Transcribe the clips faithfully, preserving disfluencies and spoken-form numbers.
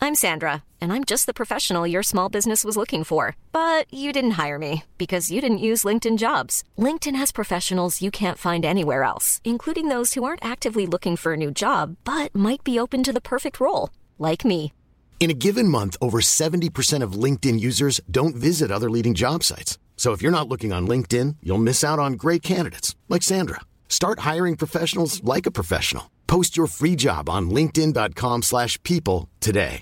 I'm Sandra, and I'm just the professional your small business was looking for. But you didn't hire me because you didn't use LinkedIn Jobs. LinkedIn has professionals you can't find anywhere else, including those who aren't actively looking for a new job, but might be open to the perfect role, like me. In a given month, over seventy percent of LinkedIn users don't visit other leading job sites. So if you're not looking on LinkedIn, you'll miss out on great candidates like Sandra. Start hiring professionals like a professional. Post your free job on linkedin.com slash people today.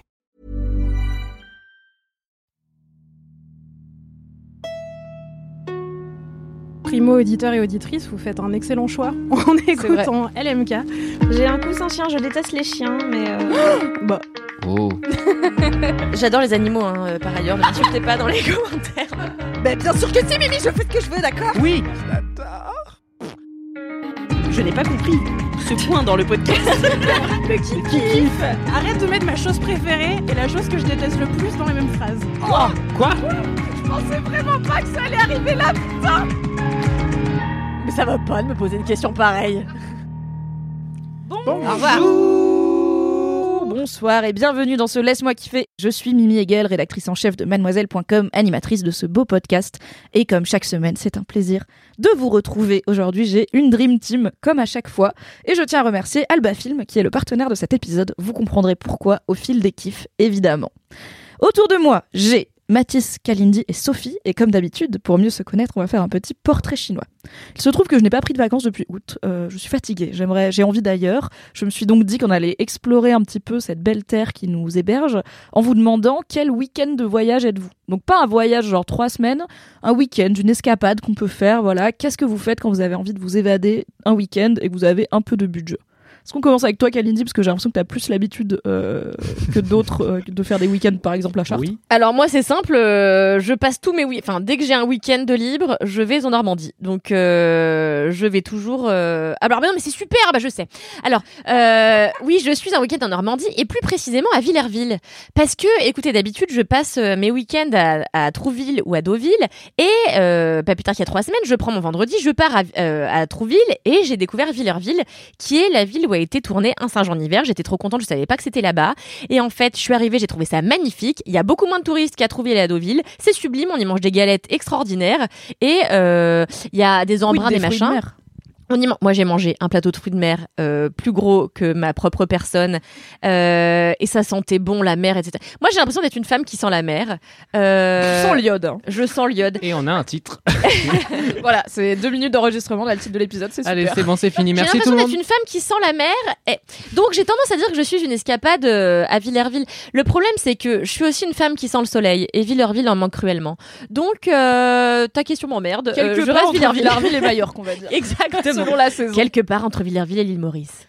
Primo auditeur et auditrice, vous faites un excellent choix en écoutant L M K. J'ai un coussin chien, je déteste les chiens, mais... Euh... bah. Oh. J'adore les animaux, hein, euh, par ailleurs, ne m'insultez pas dans les commentaires. Bah bien sûr que si, Mimi, je fais ce que je veux, d'accord ? Oui. Je n'ai pas compris ce point dans le podcast. Le kiff. Arrête de mettre ma chose préférée et la chose que je déteste le plus dans les mêmes phrases. Oh, quoi ? Je pensais vraiment pas que ça allait arriver là, putain. Mais ça va pas de me poser une question pareille. Bon, bon au revoir. Bonsoir et bienvenue dans ce Laisse-moi kiffer. Je suis Mimi Hegel, rédactrice en chef de mademoiselle point com, animatrice de ce beau podcast. Et comme chaque semaine, c'est un plaisir de vous retrouver. Aujourd'hui, j'ai une Dream Team, comme à chaque fois. Et je tiens à remercier Alba Film, qui est le partenaire de cet épisode. Vous comprendrez pourquoi au fil des kiffs, évidemment. Autour de moi, j'ai Mathis, Kalindi et Sophie, et comme d'habitude, pour mieux se connaître, on va faire un petit portrait chinois. Il se trouve que je n'ai pas pris de vacances depuis août, euh, je suis fatiguée, j'aimerais, j'ai envie d'ailleurs, je me suis donc dit qu'on allait explorer un petit peu cette belle terre qui nous héberge, en vous demandant quel week-end de voyage êtes-vous. Donc pas un voyage genre trois semaines, un week-end, une escapade qu'on peut faire, voilà, qu'est-ce que vous faites quand vous avez envie de vous évader un week-end et que vous avez un peu de budget ? Est-ce qu'on commence avec toi, Kalindi, parce que j'ai l'impression que tu as plus l'habitude euh, que d'autres euh, de faire des week-ends, par exemple, à Chartres. Oui. Alors moi, c'est simple, euh, je passe tous mes week-ends, enfin, dès que j'ai un week-end de libre, je vais en Normandie. Donc, euh, je vais toujours... Euh... Alors, bah non, mais c'est super, bah je sais. Alors, euh, oui, je suis un week-end en Normandie, et plus précisément à Villerville. Parce que, écoutez, d'habitude, je passe mes week-ends à, à Trouville ou à Deauville, et euh, pas plus tard qu'il y a trois semaines, je prends mon vendredi, je pars à, euh, à Trouville, et j'ai découvert Villerville, qui est la ville où a été tourné Un singe en hiver. J'étais trop contente, je savais pas que c'était là-bas. Et en fait, je suis arrivée, j'ai trouvé ça magnifique. Il y a beaucoup moins de touristes qu'à Trouville et à Deauville. C'est sublime, on y mange des galettes extraordinaires. Et euh, il y a des embruns, oui, des, des machins. On y man- Moi, j'ai mangé un plateau de fruits de mer euh, plus gros que ma propre personne. Euh, et ça sentait bon, la mer, et cetera. Moi, j'ai l'impression d'être une femme qui sent la mer. Euh, Tu sens l'iode. Hein. Je sens l'iode. Et on a un titre. Voilà, c'est deux minutes d'enregistrement, là, le titre de l'épisode, c'est super. Allez, c'est bon, c'est fini. Merci j'ai tout le l'impression monde. d'être une femme qui sent la mer. Et donc, j'ai tendance à dire que je suis une escapade euh, à Villerville. Le problème, c'est que je suis aussi une femme qui sent le soleil. Et Villerville en manque cruellement. Donc, euh, ta question m'emmerde. Quelque euh, je part reste entre Villerville. Villerville et Majorque, qu'on va dire. Exactement. Selon la saison. Quelque part entre Villerville et l'île Maurice.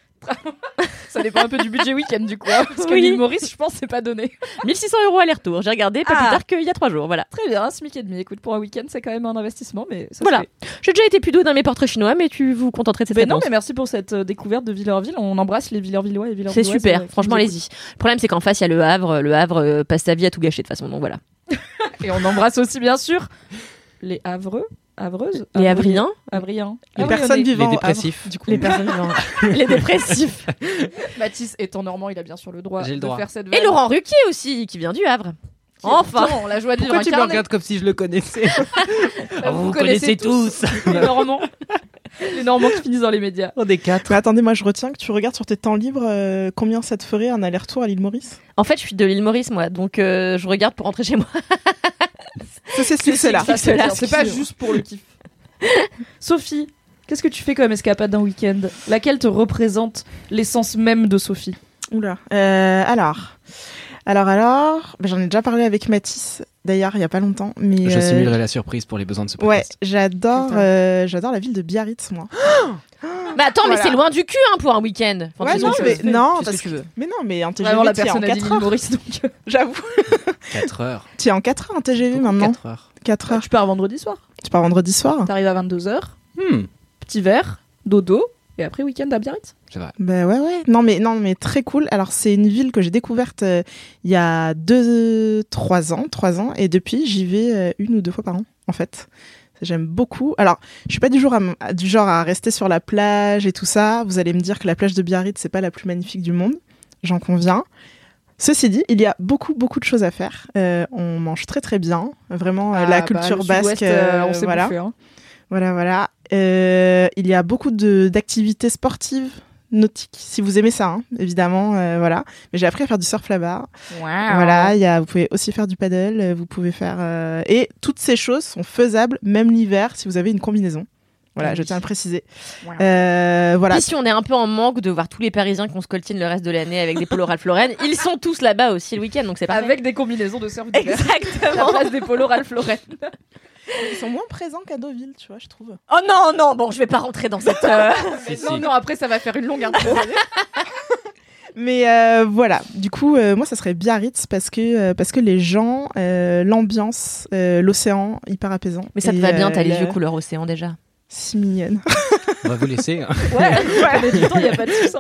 Ça dépend un peu du budget week-end, du coup. Hein, parce que Oui. l'île Maurice, je pense, c'est pas donné. mille six cents euros aller-retour. J'ai regardé pas Ah. plus tard qu'il y a trois jours. Voilà. Très bien, un SMIC et demi. Écoute, pour un week-end, c'est quand même un investissement, mais ça Voilà. se fait. J'ai déjà été plus douée dans mes portraits chinois, mais tu vous contenterais de cette Mais non, réponse. mais merci pour cette euh, découverte de Villerville. On embrasse les Villervillois et C'est Villervilloises. super. euh, qui Franchement, nous allez-y. Le problème, c'est qu'en face, il y a le Havre. Le Havre euh, passe sa vie à tout gâcher de toute façon. Donc voilà. écoutent. Et on embrasse aussi, bien sûr, les Havreux, Havreuses, Les Havriens. Havriens. Les Havrionnais. personnes vivant Les au dépressifs. Havre, du coup. Les personnes vivantes. Les dépressifs. Mathis étant normand, il a bien sûr le droit J'ai le de droit. faire cette Et vanne. Laurent Ruquier aussi, qui vient du Havre. Qui est Enfin. pourtant la joie de vivre Pourquoi tu me incarnée. regardes comme si je le connaissais? Vous, Vous connaissez tous. les Normands. Les Normands qui finissent dans les médias. On est quatre. Mais attendez, moi je retiens que tu regardes sur tes temps libres euh, combien ça te ferait un aller-retour à l'île Maurice. En fait, je suis de l'île Maurice, moi. Donc, euh, je regarde pour rentrer chez moi. Ça, c'est ce c'est là. Ça, c'est là, bien. C'est pas juste pour le kiff. Sophie, qu'est-ce que tu fais comme escapade d'un week-end ? Laquelle te représente l'essence même de Sophie ? Oula. Euh, alors, alors, alors, bah, j'en ai déjà parlé avec Mathis. D'ailleurs, il y a pas longtemps. Mais Je euh, simulerai la surprise pour les besoins de ce Ouais, podcast. j'adore, Putain. euh, j'adore la ville de Biarritz, moi. Mais attends, Voilà. mais c'est loin du cul, hein, pour un week-end. Enfin, Ouais, tu non, sais, mais ça se fait. non, Qu'est-ce parce que tu veux. Mais non, mais un T G V, Vraiment, la t'y es en personne a dit quatre l'île heures. Maurice, donc euh, J'avoue. quatre heures. Tu es en quatre heures en T G V maintenant. quatre heures. quatre heures. tu pars vendredi soir. Tu pars vendredi soir. T'arrives à vingt-deux heures, Hmm, petit verre, dodo, et après week-end à Biarritz. c'est vrai. Bah ouais, ouais. Non, mais, non, mais très cool. Alors, c'est une ville que j'ai découverte euh, il y a deux, trois ans, trois ans. Et depuis, j'y vais euh, une ou deux fois par an, en fait. J'aime beaucoup. Alors, je suis pas du, jour à, m- du genre à rester sur la plage et tout ça. Vous allez me dire que la plage de Biarritz, c'est pas la plus magnifique du monde. J'en conviens. Ceci dit, il y a beaucoup, beaucoup de choses à faire. Euh, on mange très, très bien. Vraiment, euh, Ah, la bah, culture le basque, Sud-Ouest, euh, on sait voilà. bouffer, hein. Voilà, voilà. Euh, il y a beaucoup de, d'activités sportives, nautiques, si vous aimez ça, hein, évidemment. Euh, voilà. Mais j'ai appris à faire du surf là-bas. Wow. Voilà, il y a, vous pouvez aussi faire du paddle. euh, Vous pouvez faire... euh, Et toutes ces choses sont faisables, même l'hiver, si vous avez une combinaison. Voilà, Ah je oui. tiens à le préciser. Wow. Euh, voilà. Puis si on est un peu en manque de voir tous les Parisiens qu'on se coltine le reste de l'année avec des polos Ralph Lauren, ils sont tous là-bas aussi le week-end, donc c'est parfait. Avec des combinaisons de surf d'hiver. À la Exactement. place des polos Ralph Lauren. Ils sont moins présents qu'à Deauville, tu vois, je trouve. Oh non, non, bon, je vais pas rentrer dans cette... euh, Mais Si, non, si. non, après ça va faire une longue intro. Mais euh, voilà, du coup, euh, moi, ça serait Biarritz parce que, euh, parce que les gens, euh, l'ambiance, euh, l'océan, hyper apaisant. Mais ça te Et, va bien, euh, t'as les la- yeux couleur océan déjà. Si mignonne. On va vous laisser. hein. Ouais, ouais. Du temps, il y a pas de soucis.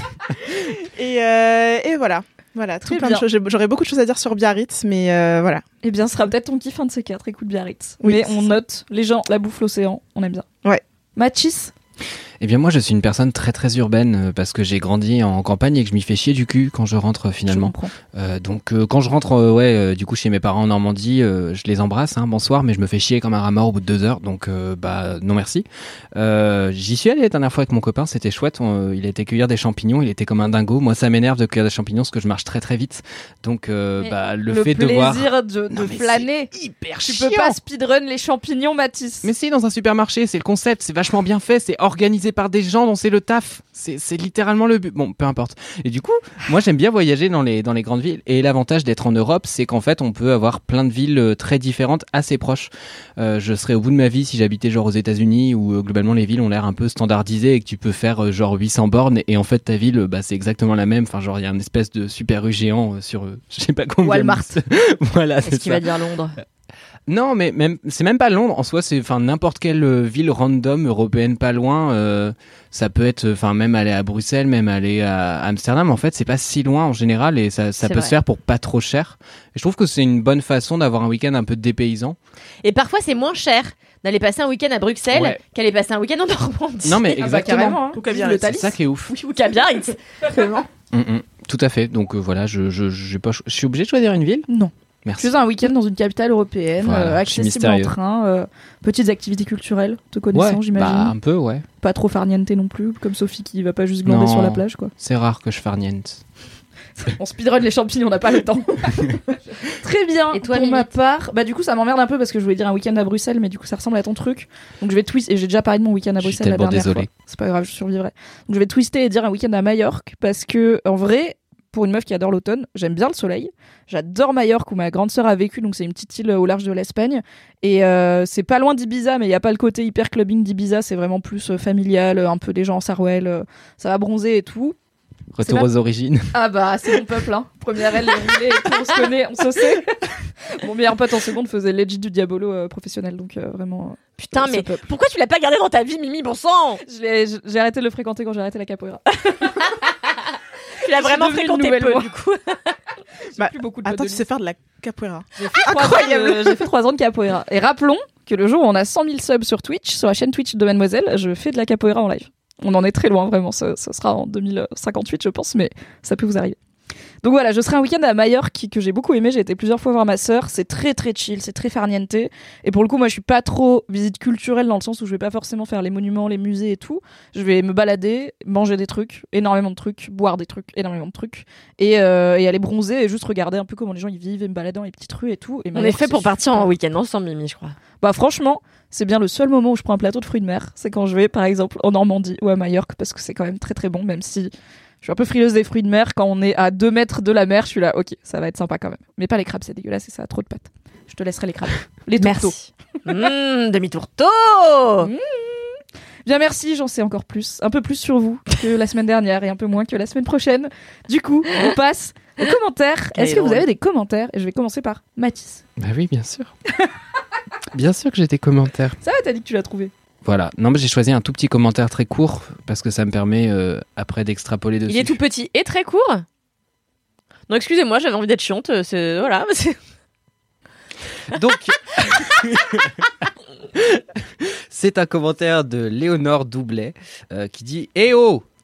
Et, euh, et voilà. Voilà, tout Très plein bien. de choses. J'ai- J'aurais beaucoup de choses à dire sur Biarritz, mais euh, voilà. Eh bien, ce sera peut-être ton kiff un de ces quatre. Écoute Biarritz. Oui, Mais c'est on ça. note les gens, la bouffe, l'océan, on aime bien. Ouais. Mathis. Eh bien moi je suis une personne très très urbaine euh, parce que j'ai grandi en campagne et que je m'y fais chier du cul quand je rentre euh, Je finalement. comprends. Euh, donc euh, quand je rentre euh, ouais euh, du coup chez mes parents en Normandie, euh, je les embrasse, hein, bonsoir, mais je me fais chier comme un rat mort au bout de deux heures, donc euh, bah non merci. Euh, j'y suis allé la dernière fois avec mon copain, c'était chouette. On, euh, il a été cueillir des champignons, il était comme un dingo. Moi ça m'énerve de cueillir des champignons parce que je marche très très vite. Donc euh, Mais bah le, Le fait de voir plaisir de, de Non, mais flâner. c'est hyper Tu chiant. peux pas speedrun les champignons, Mathis. Mais si, dans un supermarché, c'est le concept, c'est vachement bien fait, c'est organisé par des gens dont c'est le taf. C'est, c'est littéralement le but. Bon, peu importe. Et du coup, moi j'aime bien voyager dans les, dans les grandes villes. Et l'avantage d'être en Europe, c'est qu'en fait, on peut avoir plein de villes euh, très différentes, assez proches. Euh, je serais au bout de ma vie si j'habitais genre aux États-Unis où euh, globalement les villes ont l'air un peu standardisées et que tu peux faire euh, genre huit cents bornes. Et en fait, ta ville, euh, bah, c'est exactement la même. Enfin, genre, il y a une espèce de super rue géant euh, sur, euh, je sais pas combien. Walmart. Voilà, c'est Est-ce qu'il ça. va dire Londres? Non, mais même c'est même pas Londres en soi, c'est enfin n'importe quelle euh, ville random européenne pas loin. Euh, ça peut être, enfin même aller à Bruxelles, même aller à Amsterdam. En fait, c'est pas si loin en général et ça, ça C'est peut vrai. se faire pour pas trop cher. Et je trouve que c'est une bonne façon d'avoir un week-end un peu dépaysant. Et parfois, c'est moins cher d'aller passer un week-end à Bruxelles Ouais. qu'aller passer un week-end en Normandie. Non mais Ah bah, exactement. carrément, hein. Ou qu'à Vive Biarritz. le c'est Thalys. ça qui est ouf. Oui, ou qu'à Biarritz. Vraiment. Mm, mm. Tout à fait. Donc euh, voilà, je je j'ai pas, cho- je suis obligé de choisir une ville. Non. Merci. Tu es un week-end dans une capitale européenne, Voilà, euh, je suis accessible en mystérieux. train, euh, petites activités culturelles, te connaissant, Ouais, j'imagine. bah un peu ouais. Pas trop farniente non plus, comme Sophie qui va pas juste glander Non. sur la plage, quoi. C'est rare que je farniente. On speedrun les champignons, on n'a pas le temps. Très bien. Et toi, pour ma Mimite part, bah du coup ça m'emmerde un peu parce que je voulais dire un week-end à Bruxelles, mais du coup ça ressemble à ton truc. Donc je vais twister. Et j'ai déjà parlé de mon week-end à Je suis Bruxelles la tellement dernière désolé. fois. C'est pas grave, je survivrai. Donc je vais twister et dire un week-end à Majorque parce que en vrai, pour une meuf qui adore l'automne, j'aime bien le soleil. J'adore Majorque où ma grande sœur a vécu, donc c'est une petite île au large de l'Espagne. Et euh, c'est pas loin d'Ibiza, mais il y a pas le côté hyper clubbing d'Ibiza. C'est vraiment plus euh, familial, un peu des gens en Sarouel. euh, ça va bronzer et tout. Retour pas- aux origines. Ah bah c'est mon peuple, hein. Première aile, les roulés, et tout, on se connaît, on se sait. Mon meilleur pote en seconde faisait legit du diabolo euh, professionnel, donc euh, vraiment. euh, Putain, ce mais peuple. pourquoi tu l'as pas gardé dans ta vie, Mimi, bon sang? Je l'ai- je- J'ai arrêté de le fréquenter quand j'ai arrêté la capoeira. Tu l'as vraiment devenue une fréquenté nouvelle peu, moi. du coup. J'ai Bah, plus beaucoup de Attends, potes tu de sais faire de la capoeira. J'ai fait trois ans de- J'ai fait trois ans de capoeira. Et rappelons que le jour où on a cent mille subs sur Twitch, sur la chaîne Twitch de Mademoiselle, je fais de la capoeira en live. On en est très loin, vraiment. Ce, ce sera en deux mille cinquante-huit, je pense, mais ça peut vous arriver. Donc voilà, je serai un week-end à Majorque que j'ai beaucoup aimé. J'ai été plusieurs fois voir ma sœur. C'est très très chill, c'est très farniente. Et pour le coup, moi, je suis pas trop visite culturelle dans le sens où je vais pas forcément faire les monuments, les musées et tout. Je vais me balader, manger des trucs, énormément de trucs, boire des trucs, énormément de trucs, et, euh, et aller bronzer et juste regarder un peu comment les gens y vivent et me balader dans les petites rues et tout. Et On Majorque, est fait c'est pour partir super. en week-end ensemble, Mimi, je crois. Bah franchement, c'est bien le seul moment où je prends un plateau de fruits de mer. C'est quand je vais, par exemple, en Normandie ou à Majorque, parce que c'est quand même très très bon, même si je suis un peu frileuse des fruits de mer. Quand on est à deux mètres de la mer, je suis là, ok, ça va être sympa quand même. Mais pas les crabes, c'est dégueulasse et ça a trop de pâtes. Je te laisserai les crabes. Les tourteaux. Merci. Mmh, demi-tourteau. Bien merci, j'en sais encore plus. Un peu plus sur vous que la semaine dernière et un peu moins que la semaine prochaine. Du coup, on passe aux commentaires. Quel Est-ce que vous drôle. avez des commentaires? Et je vais commencer par Mathis. Bah oui, bien sûr. Bien sûr que j'ai des commentaires. Ça va, t'as dit que tu l'as trouvé. Voilà. Non, mais j'ai choisi un tout petit commentaire très court parce que ça me permet euh, après d'extrapoler dessus. Il est tout petit et très court. Non, excusez-moi, j'avais envie d'être chiante. C'est voilà. c'est- Donc, c'est un commentaire de Léonore Doublet euh, qui dit « Eh oh,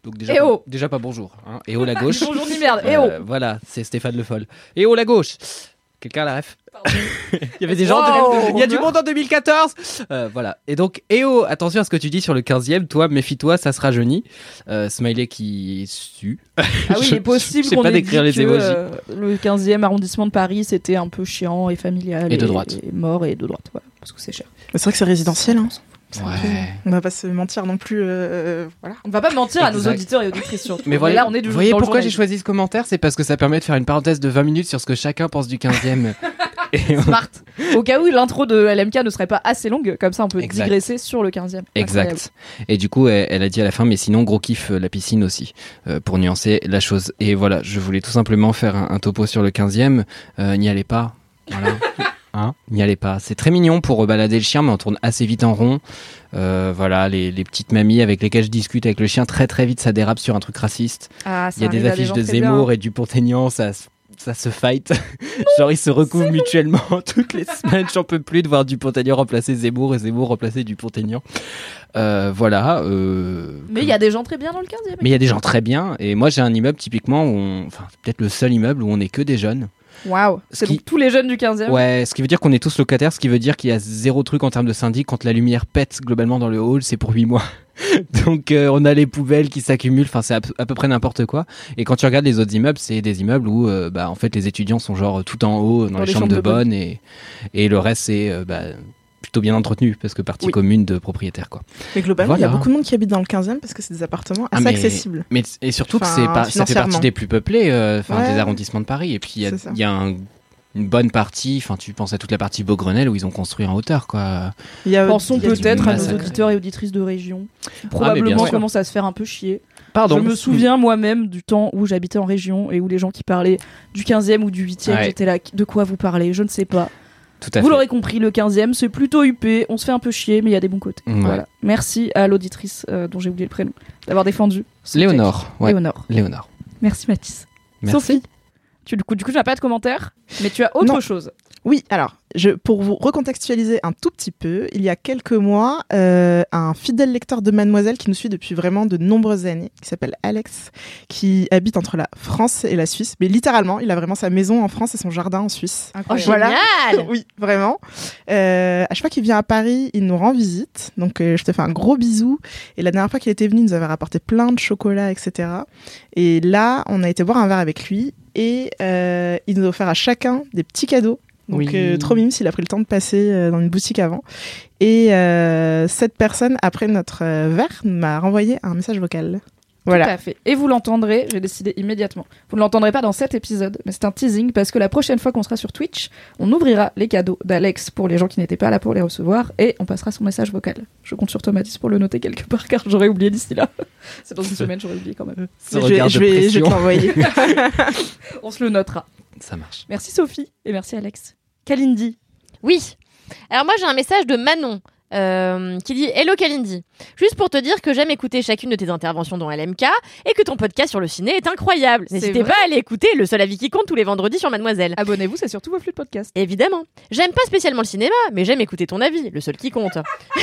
Donc déjà, Eh pas, oh. déjà pas bonjour. Hein. Et oh la gauche. Bonjour ni merde. Eh oh. Euh, voilà, c'est Stéphane Le Foll. Et oh la gauche. Quelqu'un a la ref? Il y avait des gens. Wow. Il y a du monde en deux mille quatorze. Euh, voilà. Et donc, eh oh, attention à ce que tu dis sur le quinzième. Toi, méfie-toi, ça se rajeunit. Euh, smiley qui sue. Ah oui, il est possible je sais qu'on pas ait décrire dit les que, émojis. euh, le quinzième arrondissement de Paris, c'était un peu chiant et familial. Et de droite. Et mort et de droite, voilà, parce que c'est cher. C'est vrai que c'est résidentiel. Hein. C'est un Ouais. peu- On va pas se mentir non plus. euh, Voilà. On va pas mentir à nos Exact. auditeurs et auditrices surtout. Mais voilà, là, on est du vous voyez dans le pourquoi j'ai journalisme. choisi ce commentaire? C'est parce que ça permet de faire une parenthèse de vingt minutes sur ce que chacun pense du quinzième. Et on- Smart. Au cas où l'intro de L M K ne serait pas assez longue, comme ça on peut Exact. digresser sur le quinzième. Incroyable. Exact. Et du coup, elle, elle a dit à la fin, mais sinon, gros kiff euh, la piscine aussi, euh, pour nuancer la chose. Et voilà, je voulais tout simplement faire un, un topo sur le quinzième. Euh, n'y allez pas. Voilà. Hein, n'y allez pas. C'est très mignon pour balader le chien, mais on tourne assez vite en rond. Euh, voilà, les, les petites mamies avec lesquelles je discute avec le chien, très très vite, ça dérape sur un truc raciste. Ah, Il y a des affiches de Zemmour et du Dupont-Aignan, ça se- ça se fight. Genre ils se recouvrent mutuellement toutes les semaines. J'en peux plus de voir Dupont-Aignan remplacer Zemmour et Zemmour remplacer Dupont-Aignan. Euh, voilà. Euh, Mais il y a des gens très bien dans le quinzième. mais il y a des gens très bien. Et moi j'ai un immeuble typiquement où on... enfin peut-être le seul immeuble où on n'est que des jeunes. Waouh. C'est qui- donc tous les jeunes du quinzième. Ouais, ce qui veut dire qu'on est tous locataires, ce qui veut dire qu'il y a zéro truc en termes de syndic. Quand la lumière pète globalement dans le hall, c'est pour huit mois. Donc euh, on a les poubelles qui s'accumulent, enfin c'est à, p- à peu près n'importe quoi. Et quand tu regardes les autres immeubles, c'est des immeubles où euh, bah, en fait les étudiants sont genre tout en haut dans, les, chambres, de bonne et, et le reste c'est euh, bah, plutôt bien entretenu parce que partie Oui. commune de propriétaires quoi. Mais globalement, il y a Voilà. beaucoup de monde qui habite dans le quinzième parce que c'est des appartements Ah, assez mais- accessibles. Mais et surtout que Enfin, c'est pas, ça fait financièrement. partie des plus peuplés, euh, enfin Ouais. des arrondissements de Paris. Et puis il y a, C'est ça. il y a un- une bonne partie, enfin tu penses à toute la partie Beaugrenelle où ils ont construit en hauteur quoi. Il y a, Pensons il y a du peut-être à nos massacre. auditeurs et auditrices de région. Ah, mais Probablement bien sûr. commencent à se faire un peu chier. Pardon. Je me souviens moi-même du temps où j'habitais en région et où les gens qui parlaient du quinzième ou du huitième, Ouais. j'étais là, de quoi vous parlez? Je ne sais pas. Tout à Vous fait. l'aurez compris, le quinzième, c'est plutôt huppé, on se fait un peu chier, mais il y a des bons côtés. Ouais. Voilà. Merci à l'auditrice euh, dont j'ai oublié le prénom d'avoir défendu. ce Léonore. texte. Ouais. Léonore. Léonore. Merci Mathis. Merci. Sophie, tu, du coup, du coup, tu n'as pas de commentaire, mais tu as autre Non. chose. Oui, alors, je, pour vous recontextualiser un tout petit peu, il y a quelques mois, euh, un fidèle lecteur de Mademoiselle qui nous suit depuis vraiment de nombreuses années, qui s'appelle Alex, qui habite entre la France et la Suisse. Mais littéralement, il a vraiment sa maison en France et son jardin en Suisse. Oh, Incroyable. Voilà. génial. Oui, vraiment. Euh, à chaque fois qu'il vient à Paris, il nous rend visite. Donc, euh, je te fais un gros bisou. Et la dernière fois qu'il était venu, il nous avait rapporté plein de chocolat, et cetera. Et là, on a été boire un verre avec lui et euh, il nous a offert à chacun des petits cadeaux. Donc, Oui. euh, trop mime s'il a pris le temps de passer euh, dans une boutique avant. Et euh, cette personne, après notre euh, verre, m'a renvoyé un message vocal. Voilà. Tout à fait. Et vous l'entendrez, j'ai décidé immédiatement. Vous ne l'entendrez pas dans cet épisode, mais c'est un teasing parce que la prochaine fois qu'on sera sur Twitch, on ouvrira les cadeaux d'Alex pour les gens qui n'étaient pas là pour les recevoir et on passera son message vocal. Je compte sur toi, Mathis, pour le noter quelque part car j'aurais oublié d'ici là. C'est dans une semaine, j'aurais oublié quand même. Ce Je vais, regard je de vais, je vais pression. te l'envoyer. On se le notera. Ça marche. Merci Sophie et merci Alex. Kalindi. Oui. Alors moi j'ai un message de Manon euh, qui dit Hello Kalindi. Juste pour te dire que j'aime écouter chacune de tes interventions dans L M K et que ton podcast sur le ciné est incroyable. C'est N'hésitez vrai pas à aller écouter Le Seul Avis qui compte tous les vendredis sur Mademoiselle. Abonnez-vous, c'est sur tous vos flux de podcast. Évidemment. J'aime pas spécialement le cinéma, mais j'aime écouter ton avis, le seul qui compte.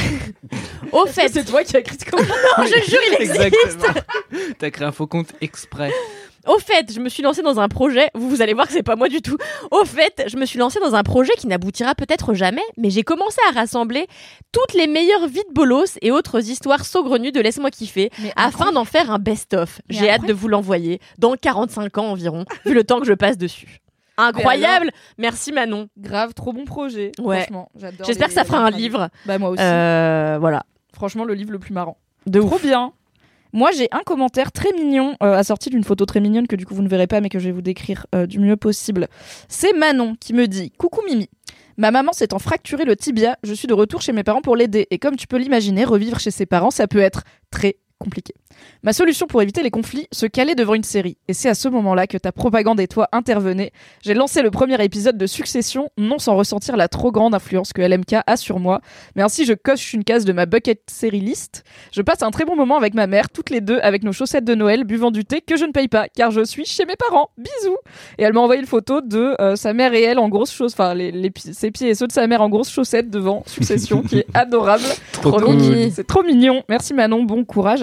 Au fait, C'est toi qui as écrit ce commentaire. non, je jure, il existe. Exactement. T'as créé un faux compte exprès. Au fait, je me suis lancée dans un projet. Vous, vous allez voir que c'est pas moi du tout. Au fait, je me suis lancée dans un projet qui n'aboutira peut-être jamais, mais j'ai commencé à rassembler toutes les meilleures vies de bolos et autres histoires saugrenues de Laisse-moi kiffer Mais afin d'en faire un best-of. Mais J'ai hâte incroyable. de vous l'envoyer dans quarante-cinq ans environ, vu le temps que je passe dessus. Incroyable. Merci Manon. Grave, trop bon projet. Ouais. Franchement, j'adore. J'espère les- que ça fera un les- livre. Bah moi aussi. Euh, voilà. Franchement, le livre le plus marrant. De Trop ouf. bien. Moi, j'ai un commentaire très mignon, euh, assorti d'une photo très mignonne que du coup vous ne verrez pas, mais que je vais vous décrire euh, du mieux possible. C'est Manon qui me dit « Coucou Mimi, ma maman s'étant fracturé le tibia, je suis de retour chez mes parents pour l'aider. Et comme tu peux l'imaginer, revivre chez ses parents, ça peut être très compliqué. Ma solution pour éviter les conflits, se caler devant une série. Et c'est à ce moment-là que ta propagande et toi intervenez. J'ai lancé le premier épisode de Succession, non sans ressentir la trop grande influence que L M K a sur moi, mais ainsi je coche une case de ma bucket série list. Je passe un très bon moment avec ma mère, toutes les deux avec nos chaussettes de Noël, buvant du thé que je ne paye pas, car je suis chez mes parents. Bisous. Et elle m'a envoyé une photo de euh, sa mère et elle en grosses chaussettes, enfin les, les pi- ses pieds et ceux de sa mère en grosses chaussettes devant Succession, qui est adorable. Trop Donc, cool. c'est trop mignon. Merci Manon, bon courage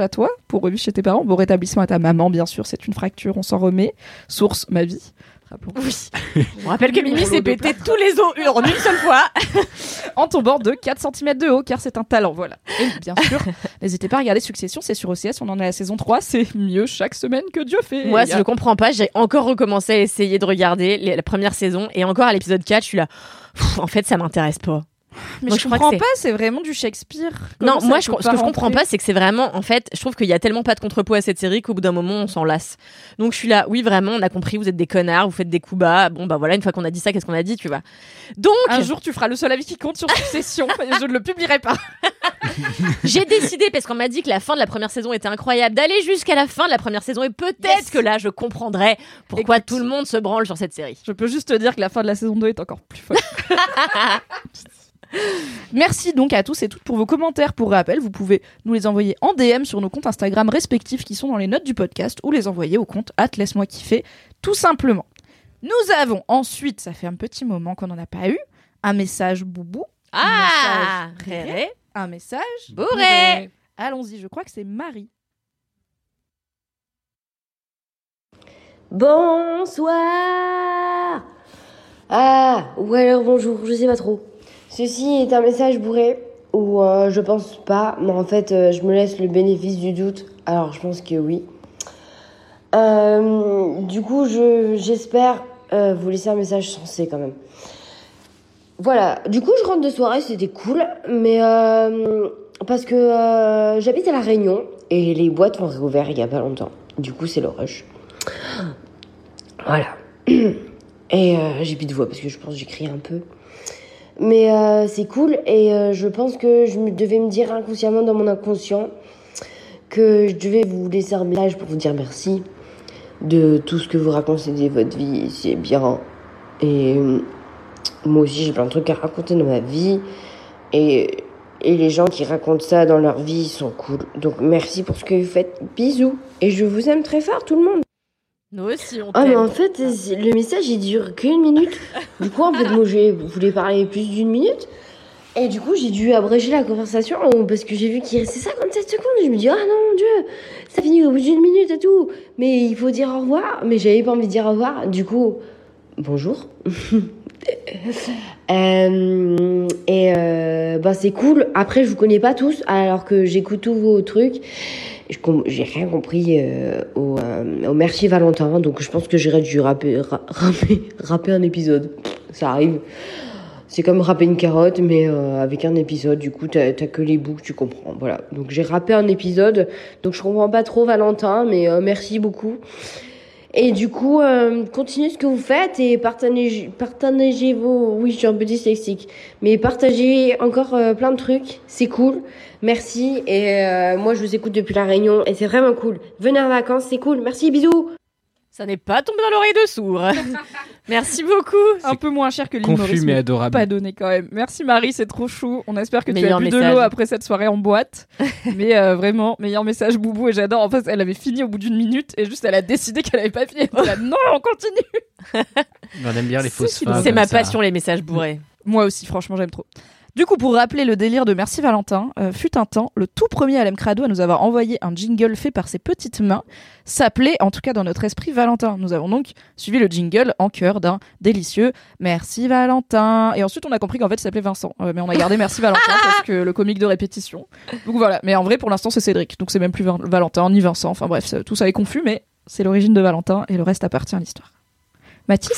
à toi pour revivre chez tes parents. Bon rétablissement à ta maman, bien sûr, c'est une fracture, on s'en remet. Source, ma vie. Rappelons. Oui. On rappelle que Mimi s'est pété tous les os en une seule fois. En tombant de quatre centimètres de haut, car c'est un talent, voilà. Et bien sûr, n'hésitez pas à regarder Succession, c'est sur O C S, on en est à la saison trois, c'est mieux chaque semaine que Dieu fait. Moi, a... je comprends pas, j'ai encore recommencé à essayer de regarder les, la première saison, et encore à l'épisode quatre, je suis là, pff, en fait, ça m'intéresse pas. Mais moi, je, je comprends que pas, c'est vraiment du Shakespeare. Comment non, moi, je, ce que rentrer je comprends pas, c'est que c'est vraiment, en fait, je trouve qu'il y a tellement pas de contrepoids à cette série qu'au bout d'un moment, on s'en lasse. Donc, je suis là, oui, vraiment, on a compris, vous êtes des connards, vous faites des coups bas. Bon, bah voilà, une fois qu'on a dit ça, qu'est-ce qu'on a dit, tu vois. Donc, un jour, tu feras le seul avis qui compte sur Succession, et je ne le publierai pas. J'ai décidé, parce qu'on m'a dit que la fin de la première saison était incroyable, d'aller jusqu'à la fin de la première saison, et peut-être yes. que là, je comprendrai pourquoi Écoute, tout le monde se branle sur cette série. Je peux juste te dire que la fin de la saison deux est encore plus folle. Merci donc à tous et toutes pour vos commentaires. Pour rappel, vous pouvez nous les envoyer en D M sur nos comptes Instagram respectifs qui sont dans les notes du podcast ou les envoyer au compte arobase laisse-moi kiffer tout simplement. Nous avons ensuite, ça fait un petit moment qu'on n'en a pas eu, un message boubou, ah, un message réré, un message bourré. Allons-y, je crois que c'est Marie. Bonsoir. Ah, ou alors bonjour, je sais pas trop. Ceci est un message bourré, ou euh, je pense pas, mais en fait, euh, je me laisse le bénéfice du doute, alors je pense que oui. Euh, du coup, je, j'espère euh, vous laisser un message sensé quand même. Voilà, du coup, je rentre de soirée, c'était cool, mais euh, parce que euh, j'habite à La Réunion, et les boîtes ont réouvert il y a pas longtemps. Du coup, c'est le rush. Voilà. Et euh, j'ai plus de voix, parce que je pense que j'ai crié un peu. Mais euh, c'est cool et euh, je pense que je devais me dire inconsciemment dans mon inconscient que je devais vous laisser un message pour vous dire merci de tout ce que vous racontez de votre vie, c'est bien. Et euh, moi aussi j'ai plein de trucs à raconter dans ma vie et, et les gens qui racontent ça dans leur vie sont cool. Donc merci pour ce que vous faites, bisous et je vous aime très fort tout le monde. Nous aussi, on t'aime. Ah, mais en fait, le message, il dure qu'une minute. Du coup, en fait, moi, je voulais parler plus d'une minute. Et du coup, j'ai dû abréger la conversation parce que j'ai vu qu'il restait cinquante-sept secondes. Je me dis, ah non, mon Dieu, ça finit au bout d'une minute et tout. Mais il faut dire au revoir. Mais j'avais pas envie de dire au revoir. Du coup, bonjour. euh, et euh, bah, c'est cool. Après, je vous connais pas tous, alors que j'écoute tous vos trucs. Je, j'ai rien compris euh, au, euh, au Merci Valentin, donc je pense que j'aurais dû rapper, ra, rapper, rapper un épisode. Ça arrive. C'est comme rapper une carotte, mais euh, avec un épisode. Du coup, t'as, t'as que les bouts que tu comprends. Voilà. Donc j'ai rappé un épisode, donc je comprends pas trop Valentin, mais euh, merci beaucoup. Et du coup, euh, continuez ce que vous faites et partagez, partagez vos... Oui, je suis un peu dyslexique. Mais partagez encore euh, plein de trucs. C'est cool. Merci. Et euh, moi, je vous écoute depuis La Réunion. Et c'est vraiment cool. Venez en vacances, c'est cool. Merci, bisous. Ça n'est pas tombé dans l'oreille de sourd. Merci beaucoup. C'est un peu moins cher que confus, l'humorisme. mais adorable. Pas donné quand même. Merci Marie, c'est trop chou. On espère que meilleur tu as bu message. de l'eau après cette soirée en boîte. Mais euh, vraiment, meilleur message boubou et j'adore. En fait, elle avait fini au bout d'une minute et juste elle a décidé qu'elle avait pas fini. Elle était là, non, on continue. On aime bien les fausses C'est, fins. C'est comme ma ça. passion, les messages bourrés. Moi aussi, franchement, j'aime trop. Du coup, pour rappeler le délire de Merci Valentin, euh, fut un temps, le tout premier Alem Crado à nous avoir envoyé un jingle fait par ses petites mains s'appelait, en tout cas dans notre esprit, Valentin. Nous avons donc suivi le jingle en chœur d'un délicieux Merci Valentin. Et ensuite, on a compris qu'en fait, il s'appelait Vincent. Euh, mais on a gardé Merci Valentin parce que le comique de répétition. Donc voilà. Mais en vrai, pour l'instant, c'est Cédric. Donc c'est même plus Valentin ni Vincent. Enfin bref, ça, tout ça est confus, mais c'est l'origine de Valentin et le reste appartient à l'histoire. Mathis ?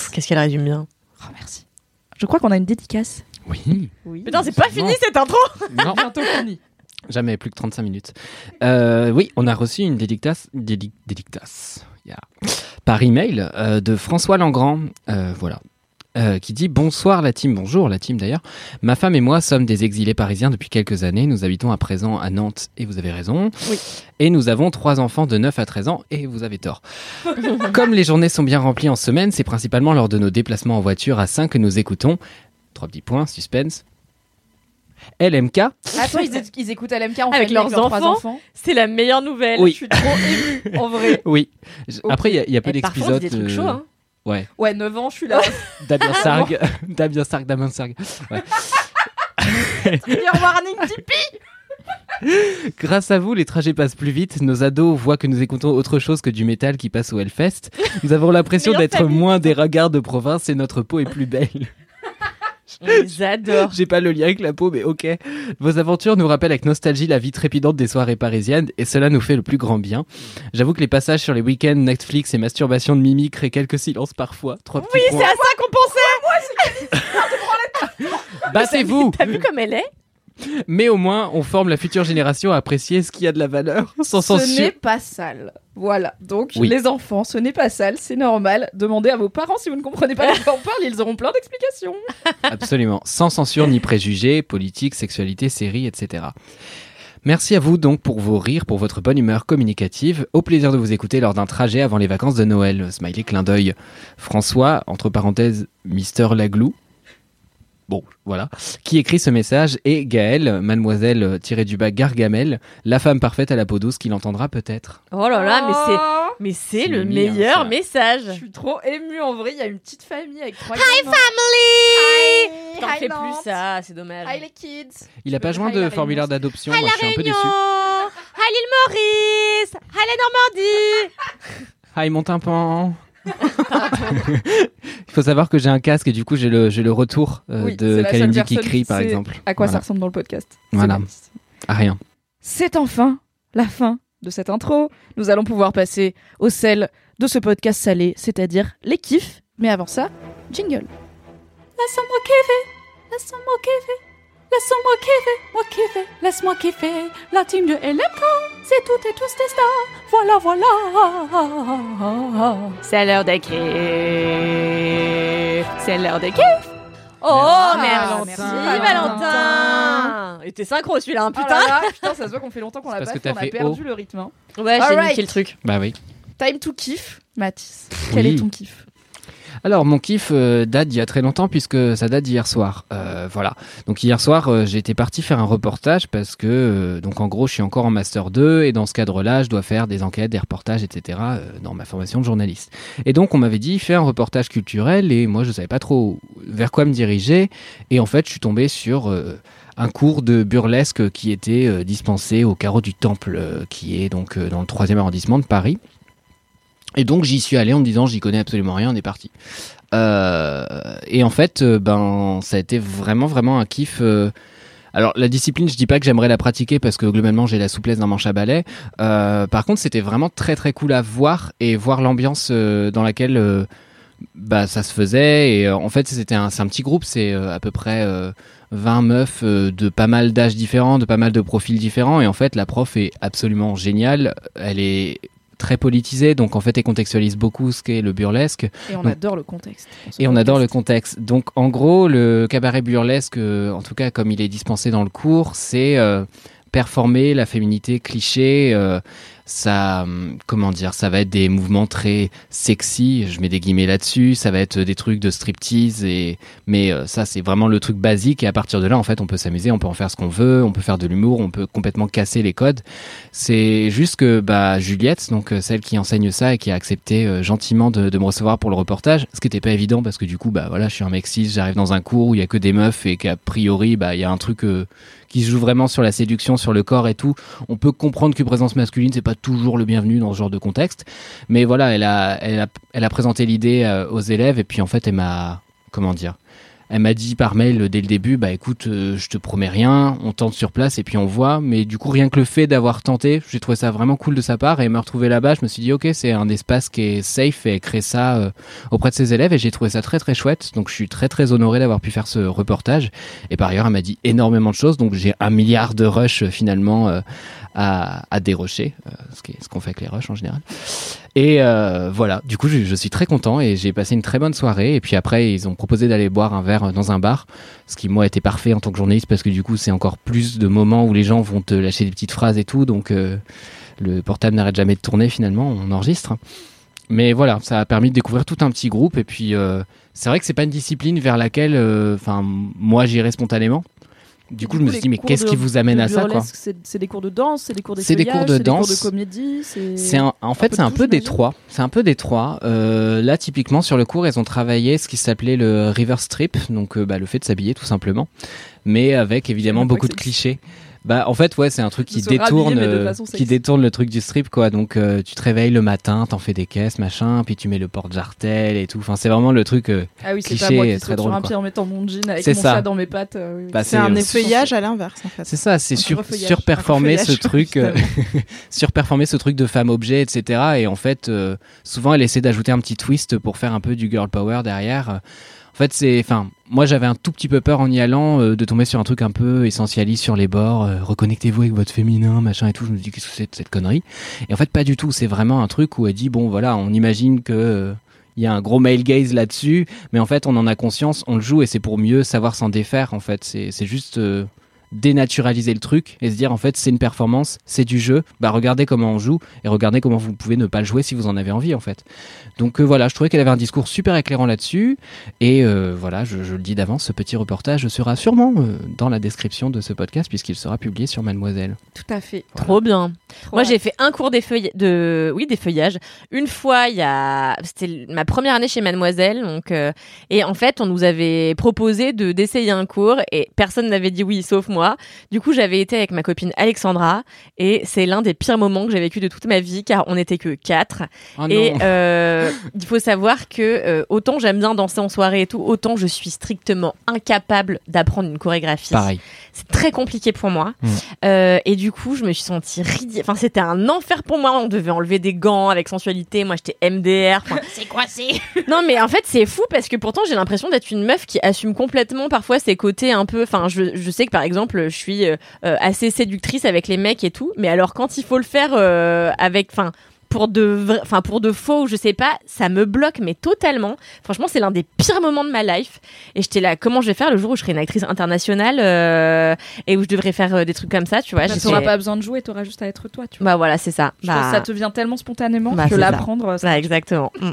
Qu'est-ce qu'elle résume bien. Oh, merci. Je crois qu'on a une dédicace. Oui. Oui. Putain, c'est pas fini cette intro. Non, Bientôt fini. jamais plus que trente-cinq minutes. Euh, oui, on a reçu une dédictace, dédic, dédictace yeah. par email euh, de François Langrand, euh, voilà, euh, qui dit « Bonsoir la team », bonjour la team d'ailleurs. « Ma femme et moi sommes des exilés parisiens depuis quelques années. Nous habitons à présent à Nantes et vous avez raison. Oui. Et nous avons trois enfants de neuf à treize ans et vous avez tort. Comme les journées sont bien remplies en semaine, c'est principalement lors de nos déplacements en voiture à cinq que nous écoutons. Trois petits points, suspense. L M K. Attends, ils, é- ils écoutent L M K en Avec famille, leurs avec leurs trois enfants. enfants. C'est la meilleure nouvelle. Oui. Je suis trop émue, en vrai. Oui. Je- Ok. Après, il y a, il y a peu Et parfois, on dit d'expisodes. des trucs euh, chauds. Hein. Ouais. Ouais, neuf ans, je suis là. Damien Sargue. Damien Sargue, Damien Sargue. Ouais. Trigger warning Tipeee. Grâce à vous, les trajets passent plus vite. Nos ados voient que nous écoutons autre chose que du métal qui passe au Hellfest. Nous avons l'impression d'être moins des ragards de province et notre peau est plus belle. On les adore. J'ai pas le lien avec la peau, mais ok. Vos aventures nous rappellent avec nostalgie la vie trépidante des soirées parisiennes et cela nous fait le plus grand bien. J'avoue que les passages sur les week-ends, Netflix et masturbation de Mimi créent quelques silences parfois. Trois petits Oui, points. c'est à ça qu'on pensait. Battez-vous. T'as vu comme elle est? Mais au moins, on forme la future génération à apprécier ce qui a de la valeur sans Ce n'est censure. pas sale. Voilà. Donc, Oui. les enfants, ce n'est pas sale, c'est normal. Demandez à vos parents si vous ne comprenez pas de quoi on parle, ils auront plein d'explications. Absolument. Sans censure ni préjugés, politique, sexualité, séries, et cetera. Merci à vous donc pour vos rires, pour votre bonne humeur communicative. Au plaisir de vous écouter lors d'un trajet avant les vacances de Noël. Smiley clin d'œil. François, entre parenthèses, Mister Laglou. Bon, voilà. Qui écrit ce message et Gaëlle, mademoiselle tirée du bas Gargamel, la femme parfaite à la peau douce qui l'entendra peut-être. Oh là là, mais c'est, Oh, mais c'est C'est le mignon, meilleur ça. message. je suis trop émue en vrai. Il y a une petite famille avec trois Hi gamins. family. Hi, T'en hi, fais Nantes. plus ça, c'est dommage. Hi les kids. Il a pas Hi, joint la de Réunion. formulaire d'adoption, Hi moi la je suis un peu Réunion. déçu. Hi l'île Maurice. Hi la Normandie. Hi mon tympan. Il faut savoir que j'ai un casque et du coup j'ai le, j'ai le retour euh, Oui, de c'est la seule Kalindi qui personne crie par sait exemple. À quoi ça Voilà. ressemble dans le podcast. C'est Voilà. Mathis. À rien. C'est enfin la fin de cette intro. Nous allons pouvoir passer au sel de ce podcast salé, c'est-à-dire les kiffs. Mais avant ça, jingle. Laisse-moi kiffer, laisse-moi kiffer, laisse-moi kiffer, moi kiffer, laisse-moi kiffer. La team de L M K, c'est toutes et tous des stars. Voilà, voilà. C'est l'heure des kiffs. C'est l'heure des kiffs. Oh, Merci, merci, Valentin. Valentin. Et t'es synchro celui-là, hein, Putain, putain. putain, ça se voit qu'on fait longtemps qu'on l'a parce pas que fait, t'as on a fait perdu haut. le rythme. hein. Ouais, j'ai Alright. niqué le truc. Bah oui. Time to kiff, Mathis. Quel Oui. est ton kiff? Alors mon kiff euh, date d'il y a très longtemps puisque ça date d'hier soir. Euh, voilà. Donc hier soir euh, j'étais parti faire un reportage parce que euh, donc en gros je suis encore en master deux et dans ce cadre-là je dois faire des enquêtes, des reportages, et cetera. euh, dans ma formation de journaliste. Et donc on m'avait dit fais un reportage culturel et moi je savais pas trop vers quoi me diriger et en fait je suis tombé sur euh, un cours de burlesque qui était euh, dispensé au Carreau du Temple euh, qui est donc euh, dans le troisième arrondissement de Paris. Et donc j'y suis allé en me disant j'y connais absolument rien, on est parti. Euh, et en fait, euh, ben ça a été vraiment vraiment un kiff. euh. Alors la discipline, je dis pas que j'aimerais la pratiquer parce que globalement j'ai la souplesse d'un manche à balai. Euh, par contre, c'était vraiment très très cool à voir et voir l'ambiance euh, dans laquelle euh, bah ça se faisait. Et euh, en fait, c'était un c'est un petit groupe, c'est euh, à peu près euh, vingt meufs euh, de pas mal d'âges différents, de pas mal de profils différents. Et en fait, la prof est absolument géniale. Elle est très politisée, donc en fait elle contextualise beaucoup ce qu'est le burlesque Et on Donc- adore le contexte. dans ce et on adore le podcast. contexte. Donc en gros le cabaret burlesque, euh, en tout cas comme il est dispensé dans le cours, c'est euh, performer la féminité cliché. euh, ça, hum, comment dire, ça va être des mouvements très sexy, je mets des guillemets là-dessus, ça va être des trucs de striptease, et, mais euh, ça c'est vraiment le truc basique et à partir de là en fait on peut s'amuser, on peut en faire ce qu'on veut, on peut faire de l'humour, on peut complètement casser les codes. C'est juste que bah, Juliette, donc euh, celle qui enseigne ça et qui a accepté euh, gentiment de, de me recevoir pour le reportage, ce qui n'était pas évident parce que du coup bah voilà, je suis un mec cis, j'arrive dans un cours où il y a que des meufs et qu'a priori bah il y a un truc euh, qui se joue vraiment sur la séduction, sur le corps et tout. On peut comprendre que présence masculine c'est pas toujours le bienvenu dans ce genre de contexte, mais voilà, elle a elle a elle a présenté l'idée euh, aux élèves et puis en fait elle m'a comment dire elle m'a dit par mail euh, dès le début, bah écoute, euh, je te promets rien, on tente sur place et puis on voit. Mais du coup, rien que le fait d'avoir tenté, j'ai trouvé ça vraiment cool de sa part. Et me retrouver là-bas, je me suis dit, ok, c'est un espace qui est safe et elle crée ça euh, auprès de ses élèves. Et j'ai trouvé ça très très chouette. Donc je suis très très honoré d'avoir pu faire ce reportage. Et par ailleurs, elle m'a dit énormément de choses. Donc j'ai un milliard de rushs euh, finalement euh, à, à dérocher, euh, ce qui est ce qu'on fait avec les rushs en général. Et euh, voilà, du coup je, je suis très content et j'ai passé une très bonne soirée. Et puis après ils ont proposé d'aller boire un verre dans un bar, ce qui moi était parfait en tant que journaliste parce que du coup c'est encore plus de moments où les gens vont te lâcher des petites phrases et tout. Donc euh, le portable n'arrête jamais de tourner finalement, on enregistre. Mais voilà, ça a permis de découvrir tout un petit groupe. Et puis euh, c'est vrai que c'est pas une discipline vers laquelle enfin euh, moi j'irais spontanément. Du coup, je me suis dit, mais qu'est-ce qui vous amène à ça, quoi? C'est c'est des cours de danse, c'est des cours C'est des d'essayage, cours de c'est des cours danse. de comédie. C'est C'est un- en fait, peu c'est un de tout, peu des j'imagine. trois. C'est un peu des trois. Euh, là, typiquement, sur le cours, ils ont travaillé ce qui s'appelait le river strip, donc euh, bah, le fait de s'habiller tout simplement, mais avec évidemment Je sais même pas beaucoup que de ça clichés. Bah en fait ouais c'est un truc qui se détourne rhabiller, mais de euh, façon qui sexy. détourne le truc du strip quoi. Donc euh, tu te réveilles le matin, t'en fais des caisses machin, puis tu mets le porte-jartel et tout. Enfin c'est vraiment le truc euh, Ah oui, c'est cliché pas moi qui et saute très sur drôle, un quoi. pied en mettant mon jean avec C'est mon ça. chat dans mes pattes. euh, oui, oui. Bah, C'est un euh, effeuillage à l'inverse en fait. C'est ça, c'est Un sur, refeuillage. surperformer Un ce refeuillage, truc, euh, surperformer ce truc de femme objet, et cetera. Et en fait, euh, souvent, elle essaie d'ajouter un petit twist pour faire un peu du girl power derrière. En fait, c'est, enfin, moi, j'avais un tout petit peu peur en y allant euh, de tomber sur un truc un peu essentialiste sur les bords. Euh, reconnectez-vous avec votre féminin, machin et tout. Je me dis qu'est-ce que c'est cette connerie. Et en fait, pas du tout. C'est vraiment un truc où elle dit bon, voilà, on imagine que euh, il y a un gros male gaze là-dessus, mais en fait, on en a conscience, on le joue et c'est pour mieux savoir s'en défaire. En fait, c'est, c'est juste euh, dénaturaliser le truc et se dire en fait c'est une performance, c'est du jeu, bah regardez comment on joue et regardez comment vous pouvez ne pas le jouer si vous en avez envie en fait. Donc euh, voilà, je trouvais qu'elle avait un discours super éclairant là-dessus et euh, voilà, je, je le dis d'avance, ce petit reportage sera sûrement euh, dans la description de ce podcast puisqu'il sera publié sur Mademoiselle. Tout à fait. Trop bien. Trop Moi, hâte. j'ai fait un cours d'effeuillage, de, oui, d'effeuillage. Une fois, il y a, c'était ma première année chez Mademoiselle, donc, euh, et en fait, on nous avait proposé de, d'essayer un cours et personne n'avait dit oui, sauf moi. Du coup, j'avais été avec ma copine Alexandra et c'est l'un des pires moments que j'ai vécu de toute ma vie car on n'était que quatre. Oh Et non. euh, il faut savoir que euh, autant j'aime bien danser en soirée et tout, autant je suis strictement incapable d'apprendre une chorégraphie. Pareil. C'est très compliqué pour moi. Mm. Euh, et du coup, je me suis sentie ridicule. Enfin, c'était un enfer pour moi. On devait enlever des gants avec sensualité. Moi, j'étais M D R. Enfin, C'est quoi, c'est non, mais en fait, c'est fou parce que pourtant, j'ai l'impression d'être une meuf qui assume complètement parfois ses côtés un peu. Enfin, je, je sais que par exemple, je suis euh, assez séductrice avec les mecs et tout. Mais alors, quand il faut le faire euh, avec. Enfin. Pour de, vra- enfin pour de faux, je sais pas, ça me bloque mais totalement. Franchement, c'est l'un des pires moments de ma life. Et j'étais là, comment je vais faire le jour où je serai une actrice internationale euh, et où je devrais faire euh, des trucs comme ça, tu vois. Bah, j'étais- t'auras pas besoin de jouer, t'auras juste à être toi, tu vois. Bah voilà, c'est ça. Je Bah, pense que ça te vient tellement spontanément Bah, que c'est ça. l'apprendre. ça- bah, exactement. Mm.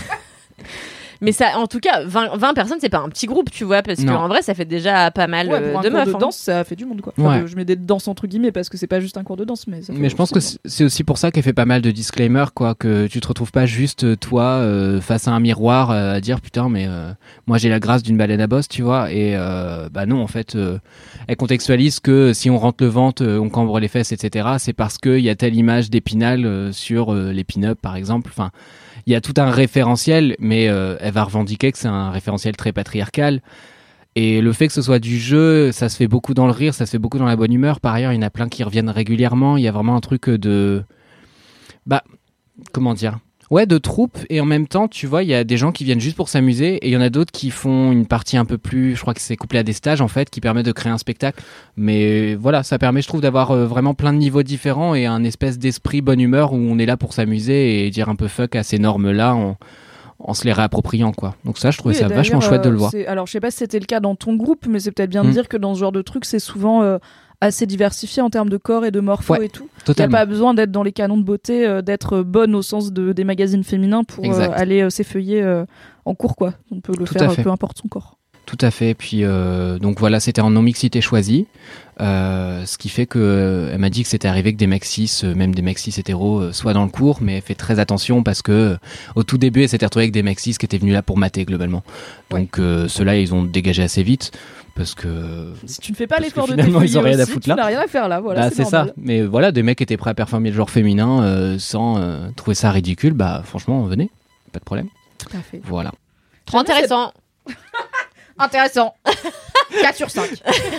Mais ça, en tout cas, vingt, vingt personnes, c'est pas un petit groupe, tu vois, parce Non. qu'en vrai, ça fait déjà pas mal Ouais, euh, pour un de cours meufs. de hein. danse, ça fait du monde quoi. Enfin, Ouais. de- je mets des danses entre guillemets parce que c'est pas juste un cours de danse, mais. Ça fait Mais je pense que aussi, c'est c'est aussi pour ça qu'elle fait pas mal de disclaimers, quoi, que tu te retrouves pas juste euh, toi euh, face à un miroir euh, à dire putain mais euh, moi j'ai la grâce d'une baleine à bosse, tu vois, et euh, bah non en fait euh, elle contextualise que si on rentre le ventre, euh, on cambre les fesses, et cetera. C'est parce qu'il y a telle image d'Épinal euh, sur euh, les pin-up par exemple. Enfin, il y a tout un référentiel, mais euh, elle va revendiquer que c'est un référentiel très patriarcal. Et le fait que ce soit du jeu, ça se fait beaucoup dans le rire, ça se fait beaucoup dans la bonne humeur. Par ailleurs, il y en a plein qui reviennent régulièrement. Il y a vraiment un truc de... Bah, comment dire ? Ouais, de troupe. Et en même temps, tu vois, il y a des gens qui viennent juste pour s'amuser. Et il y en a d'autres qui font une partie un peu plus... Je crois que c'est couplé à des stages, en fait, qui permet de créer un spectacle. Mais voilà, ça permet, je trouve, d'avoir euh, vraiment plein de niveaux différents et un espèce d'esprit bonne humeur où on est là pour s'amuser et dire un peu fuck à ces normes-là en, en se les réappropriant, quoi. Donc ça, je trouvais Oui, ça et vachement d'ailleurs, chouette de euh, le voir. c'est- Alors, je sais pas si c'était le cas dans ton groupe, mais c'est peut-être bien de Mm. dire que dans ce genre de truc, c'est souvent euh, assez diversifié en termes de corps et de morpho Ouais, et tout. Il n'y a Totalement. pas besoin d'être dans les canons de beauté, euh, d'être bonne au sens de, des magazines féminins pour euh, Exact. aller euh, s'effeuiller euh, en cours, quoi. On peut le Tout à faire, euh, fait. peu importe son corps. Tout à fait. Puis euh, donc voilà, c'était en non-mixité choisie, euh, ce qui fait que euh, elle m'a dit que c'était arrivé que des mecs cis, euh, même des mecs cis hétéros, euh, soient dans le cours, mais elle fait très attention parce que euh, au tout début, elle s'était retrouvée avec des mecs cis qui étaient venus là pour mater globalement. Donc euh, ceux-là, ils ont dégagé assez vite parce que Si tu ne fais pas Parce l'effort que de finalement, ils t'effeuiller ont rien à aussi, foutre tu là. n'as rien à faire là. Voilà, bah, c'est c'est ça. normal. Mais voilà, des mecs étaient prêts à performer le genre féminin euh, sans euh, trouver ça ridicule. Bah franchement, venez, pas de problème. Tout à fait. Voilà. Trop intéressant. Intéressant. quatre sur cinq.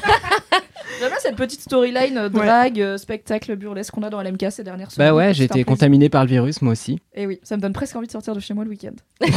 J'aime bien cette petite storyline euh, drague, euh, spectacle burlesque qu'on a dans L M K ces dernières semaines. Bah ouais, C'est j'ai un été plaisir. contaminé par le virus, moi aussi. Et oui, ça me donne presque envie de sortir de chez moi le week-end.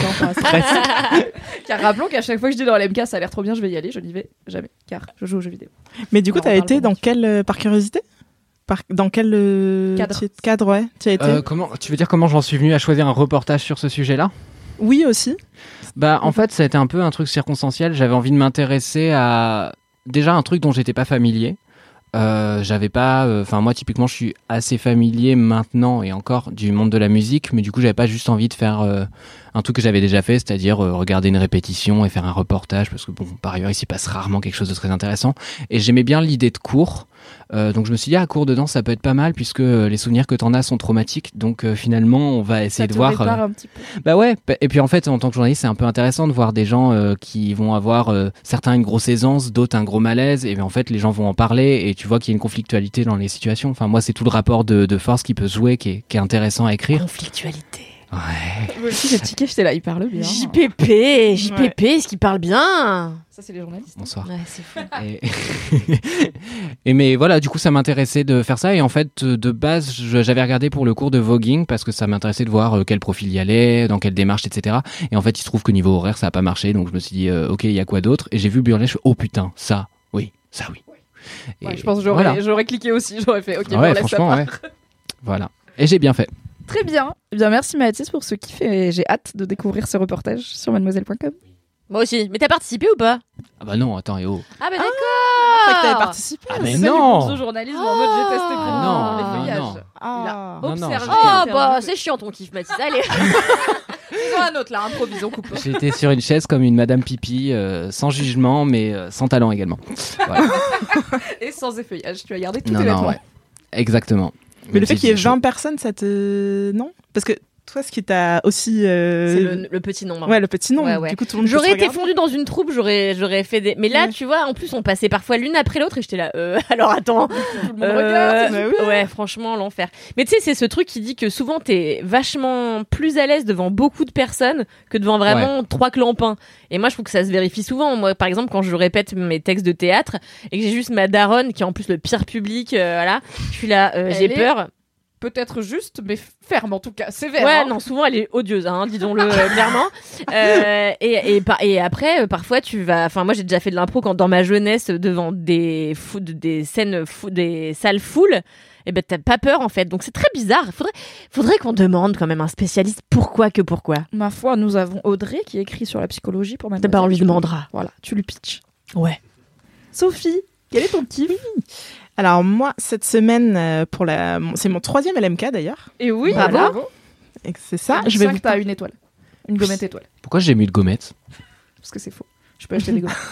Car rappelons qu'à chaque fois que je dis dans L M K, ça a l'air trop bien, je vais y aller, je n'y vais jamais, car je joue aux jeux vidéo. Mais du coup, On en t'as parle été pendant dans que- quel, euh, par curiosité par, Dans quel euh, Cadre. tu- cadre, ouais, tu as été Euh, comment, tu veux dire comment j'en suis venu à choisir un reportage sur ce sujet-là ? Oui, aussi. Bah, en fait, ça a été un peu un truc circonstanciel. J'avais envie de m'intéresser à déjà un truc dont j'étais pas familier. Euh, j'avais pas, enfin moi typiquement, je suis assez familier maintenant et encore du monde de la musique, mais du coup, j'avais pas juste envie de faire euh, un truc que j'avais déjà fait, c'est-à-dire euh, regarder une répétition et faire un reportage, parce que bon, par ailleurs, il s'y passe rarement quelque chose de très intéressant. Et j'aimais bien l'idée de cours. Euh, donc je me suis dit, à cours dedans, ça peut être pas mal puisque les souvenirs que t'en as sont traumatiques. Donc euh, finalement, on va essayer Ça de te voir. répare euh, un petit peu. Bah ouais. Et puis en fait, en tant que journaliste, c'est un peu intéressant de voir des gens euh, qui vont avoir euh, certains une grosse aisance, d'autres un gros malaise. Et bien en fait, les gens vont en parler et tu vois qu'il y a une conflictualité dans les situations. Enfin, moi, c'est tout le rapport de, de force qui peut se jouer qui est, qui est intéressant à écrire. Conflictualité. Ouais. Moi aussi, j'ai tiqué, j'étais là, il parle bien. J P P, J P P, est-ce qu'il parle bien? Ça, c'est les journalistes. Bonsoir. Ouais, c'est fou. Et... et mais voilà, du coup, ça m'intéressait de faire ça. Et en fait, de base, je- j'avais regardé pour le cours de voguing parce que ça m'intéressait de voir euh, quel profil y allait, dans quelle démarche, et cetera. Et en fait, il se trouve que niveau horaire, ça a pas marché. Donc je me suis dit, euh, ok, il y a quoi d'autre? Et j'ai vu Burlesque, je fais, oh putain, ça, oui, ça oui. Et Ouais, je pense que j'aurais, voilà. j'aurais cliqué aussi, j'aurais fait ok, Ouais, bon, laisse ça franchement, part. ouais. Voilà. Et j'ai bien fait. Très bien. Eh bien, merci Mathis pour ce kiff et j'ai hâte de découvrir ce reportage sur mademoiselle point com. Moi aussi. Mais t'as participé ou pas? Ah bah non, attends, et oh. Ah bah Je croyais que t'avais d'accord. participé. Ah mais C'est du non cours de journalisme en mode j'ai testé pour non, les non, feuillages. non. Ah. Non, non, Observé. j'ai- Oh Interview. bah c'est chiant ton kiff Mathis. Allez. Faisons un autre là, improvisons, coupe. J'étais sur une chaise comme une Madame Pipi, euh, sans jugement, mais euh, sans talent également. Voilà. Et sans effeuillage, tu as gardé tous Non, tes non, vêtements. ouais. Exactement. Mais le Même fait si qu'il y ait c'est chaud. vingt personnes, ça te. Non? Parce que toi, ce qui t'a aussi. euh, C'est le, le petit nombre. Ouais, le petit nom. Ouais, ouais. Du coup, tout le monde peut J'aurais se été regarder. fondue dans une troupe, j'aurais j'aurais fait des. Mais là, Ouais. tu vois, en plus, on passait parfois l'une après l'autre et j'étais là. Euh, alors attends. Tout le monde Euh, regarde. Bah oui. Ouais, franchement, l'enfer. Mais tu sais, c'est ce truc qui dit que souvent t'es vachement plus à l'aise devant beaucoup de personnes que devant vraiment trois clampins. Et moi, je trouve que ça se vérifie souvent. Moi, par exemple, quand je répète mes textes de théâtre et que j'ai juste ma daronne qui est en plus le pire public, euh, voilà, je suis là, euh, Elle j'ai est peur. Peut-être juste, mais ferme en tout cas, sévère. Ouais, hein. non, souvent elle est odieuse, hein, disons-le euh, clairement. Euh, et, et, par- et après, euh, parfois, tu vas. Enfin, moi, j'ai déjà fait de l'impro quand dans ma jeunesse, devant des fou- des scènes, fou- des salles full. Et ben, t'as pas peur en fait. Donc c'est très bizarre. Faudrait, faudrait qu'on demande quand même un spécialiste pourquoi que pourquoi. Ma foi, nous avons Audrey qui écrit sur la psychologie pour T'as mademoiselle. pas, on lui Tu peux- demandera. Voilà, tu lui pitches. Ouais. Sophie, quel est ton kiff? Alors, moi, cette semaine, euh, pour la... mon- c'est mon troisième L M K d'ailleurs. Et oui, Bravo. bravo. Et que c'est ça. Je Je vais vous. t'as une étoile. Une gommette étoile. Pourquoi j'ai mis de gommettes? Parce que c'est faux. Je peux acheter des gommettes.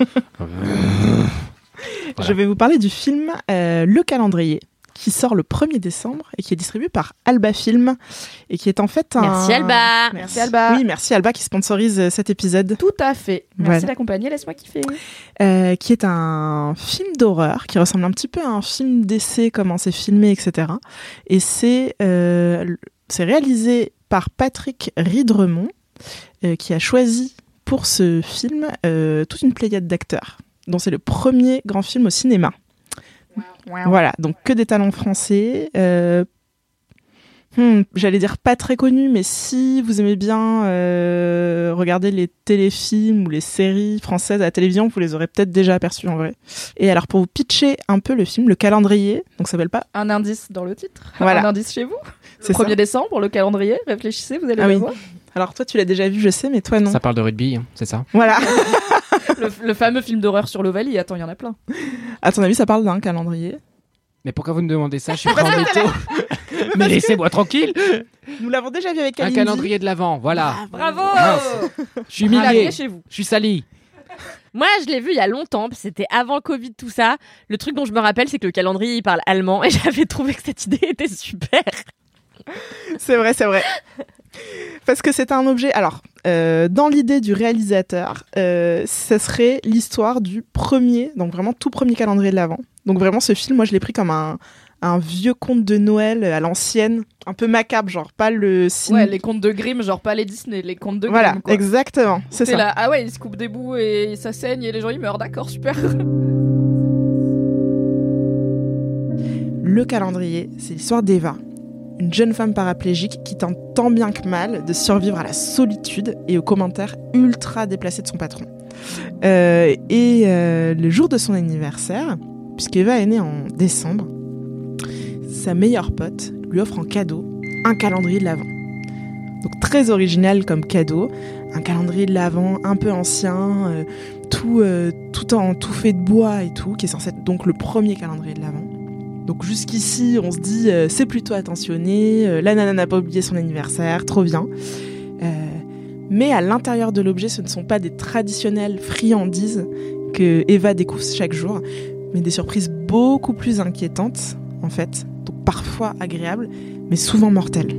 Je vais vous parler du film euh, Le Calendrier, qui sort le premier décembre et qui est distribué par Alba Film et qui est en fait un... Merci Alba. Merci, Alba. Oui, merci Alba qui sponsorise euh, cet épisode. Tout à fait. Merci Voilà. d'accompagner, laisse-moi kiffer. Euh, qui est un film d'horreur qui ressemble un petit peu à un film d'essai, comment c'est filmé, et cetera. Et c'est euh, l- c'est réalisé par Patrick Ridremont, euh, qui a choisi pour ce film euh, toute une pléiade d'acteurs, dont c'est le premier grand film au cinéma. Voilà, donc que des talents français. Euh, hmm, J'allais dire pas très connus, mais si vous aimez bien euh, regarder les téléfilms ou les séries françaises à la télévision, vous les aurez peut-être déjà aperçus en vrai. Et alors pour vous pitcher un peu le film, Le Calendrier, donc ça s'appelle pas... Un indice dans le titre. Voilà. Un indice chez vous. C'est premier ça. décembre, le calendrier. Réfléchissez, vous allez Ah le oui. voir. Alors toi tu l'as déjà vu, je sais, mais toi non. Ça parle de rugby, hein, c'est ça? Voilà. Le, le fameux film d'horreur sur l'Ovalie. Attends, il y en a plein. À ton avis, ça parle d'un calendrier? Mais pourquoi vous me demandez ça? Je suis prêt en métaux. Mais laissez-moi tranquille. Nous l'avons déjà vu avec Un Kalindi. calendrier de l'avant, voilà. Bravo. Mince. Je suis Ramenez humilié. chez vous. Je suis sali. Moi, je l'ai vu il y a longtemps, parce que c'était avant le Covid, tout ça. Le truc dont je me rappelle, c'est que le calendrier, il parle allemand, et j'avais trouvé que cette idée était super. C'est vrai, c'est vrai. Parce que c'est un objet... Alors, euh, dans l'idée du réalisateur, euh, ce serait l'histoire du premier, donc vraiment tout premier calendrier de l'Avent. Donc vraiment, ce film, moi, je l'ai pris comme un, un vieux conte de Noël à l'ancienne, un peu macabre, genre pas le ciné... Ouais, les contes de Grimm, genre pas les Disney, les contes de Grimm. Voilà, quoi. exactement, c'est C'est ça. là, ah ouais, ils se coupent des bouts et ça saigne et les gens ils meurent, d'accord, super. Le calendrier, c'est l'histoire d'Eva, une jeune femme paraplégique qui tente tant bien que mal de survivre à la solitude et aux commentaires ultra déplacés de son patron. Euh, et euh, le jour de son anniversaire, puisqu'Eva est née en décembre, sa meilleure pote lui offre en cadeau un calendrier de l'Avent. Donc très original comme cadeau, un calendrier de l'Avent un peu ancien, euh, tout, euh, tout en tout fait de bois et tout, qui est censé être donc le premier calendrier de l'Avent. Donc jusqu'ici, on se dit euh, c'est plutôt attentionné, euh, la nana n'a pas oublié son anniversaire, trop bien. Euh, mais à l'intérieur de l'objet, ce ne sont pas des traditionnelles friandises que Eva découvre chaque jour, mais des surprises beaucoup plus inquiétantes, en fait, donc parfois agréables, mais souvent mortelles.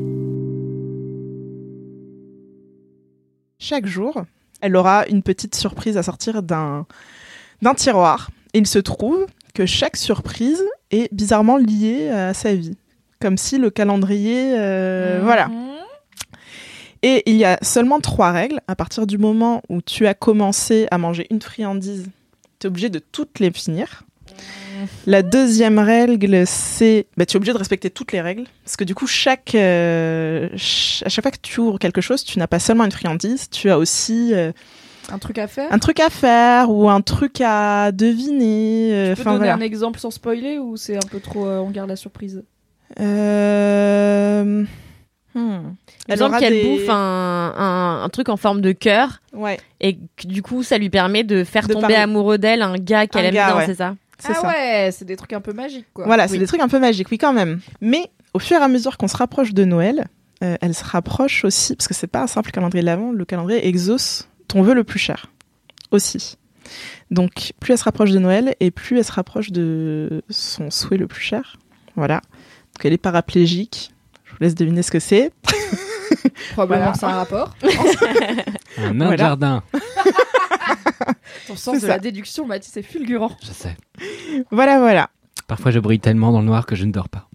Chaque jour, elle aura une petite surprise à sortir d'un, d'un tiroir. Et il se trouve que chaque surprise est bizarrement liée à sa vie. Comme si le calendrier... Euh, mmh. Voilà. Et il y a seulement trois règles. À partir du moment où tu as commencé à manger une friandise, tu es obligé de toutes les finir. Mmh. La deuxième règle, c'est... Bah, tu es obligé de respecter toutes les règles. Parce que du coup, chaque, euh, ch- à chaque fois que tu ouvres quelque chose, tu n'as pas seulement une friandise, tu as aussi... Euh, un truc à faire Un truc à faire ou un truc à deviner. Euh, tu peux donner voilà. un exemple sans spoiler ou c'est un peu trop... Euh, on garde la surprise euh... Hmm. Il me semble qu'elle des... bouffe un, un, un truc en forme de cœur. Ouais. Et que, du coup, ça lui permet de faire de tomber parler. amoureux d'elle un gars qu'elle un aime gars, bien, ouais. c'est ça c'est Ah ça. ouais, c'est des trucs un peu magiques, quoi. Voilà, oui. c'est des trucs un peu magiques, oui, quand même. Mais au fur et à mesure qu'on se rapproche de Noël, euh, elle se rapproche aussi, parce que c'est pas un simple calendrier de l'Avent, le calendrier exauce ton vœu le plus cher. Aussi. Donc, plus elle se rapproche de Noël, et plus elle se rapproche de son souhait le plus cher. Voilà. Donc, elle est paraplégique. Je vous laisse deviner ce que c'est. Probablement que ça a un rapport. Un nain de jardin. Ton sens c'est de ça. La déduction, Mathis, c'est fulgurant. Je sais. Voilà, voilà. Parfois, je brille tellement dans le noir que je ne dors pas.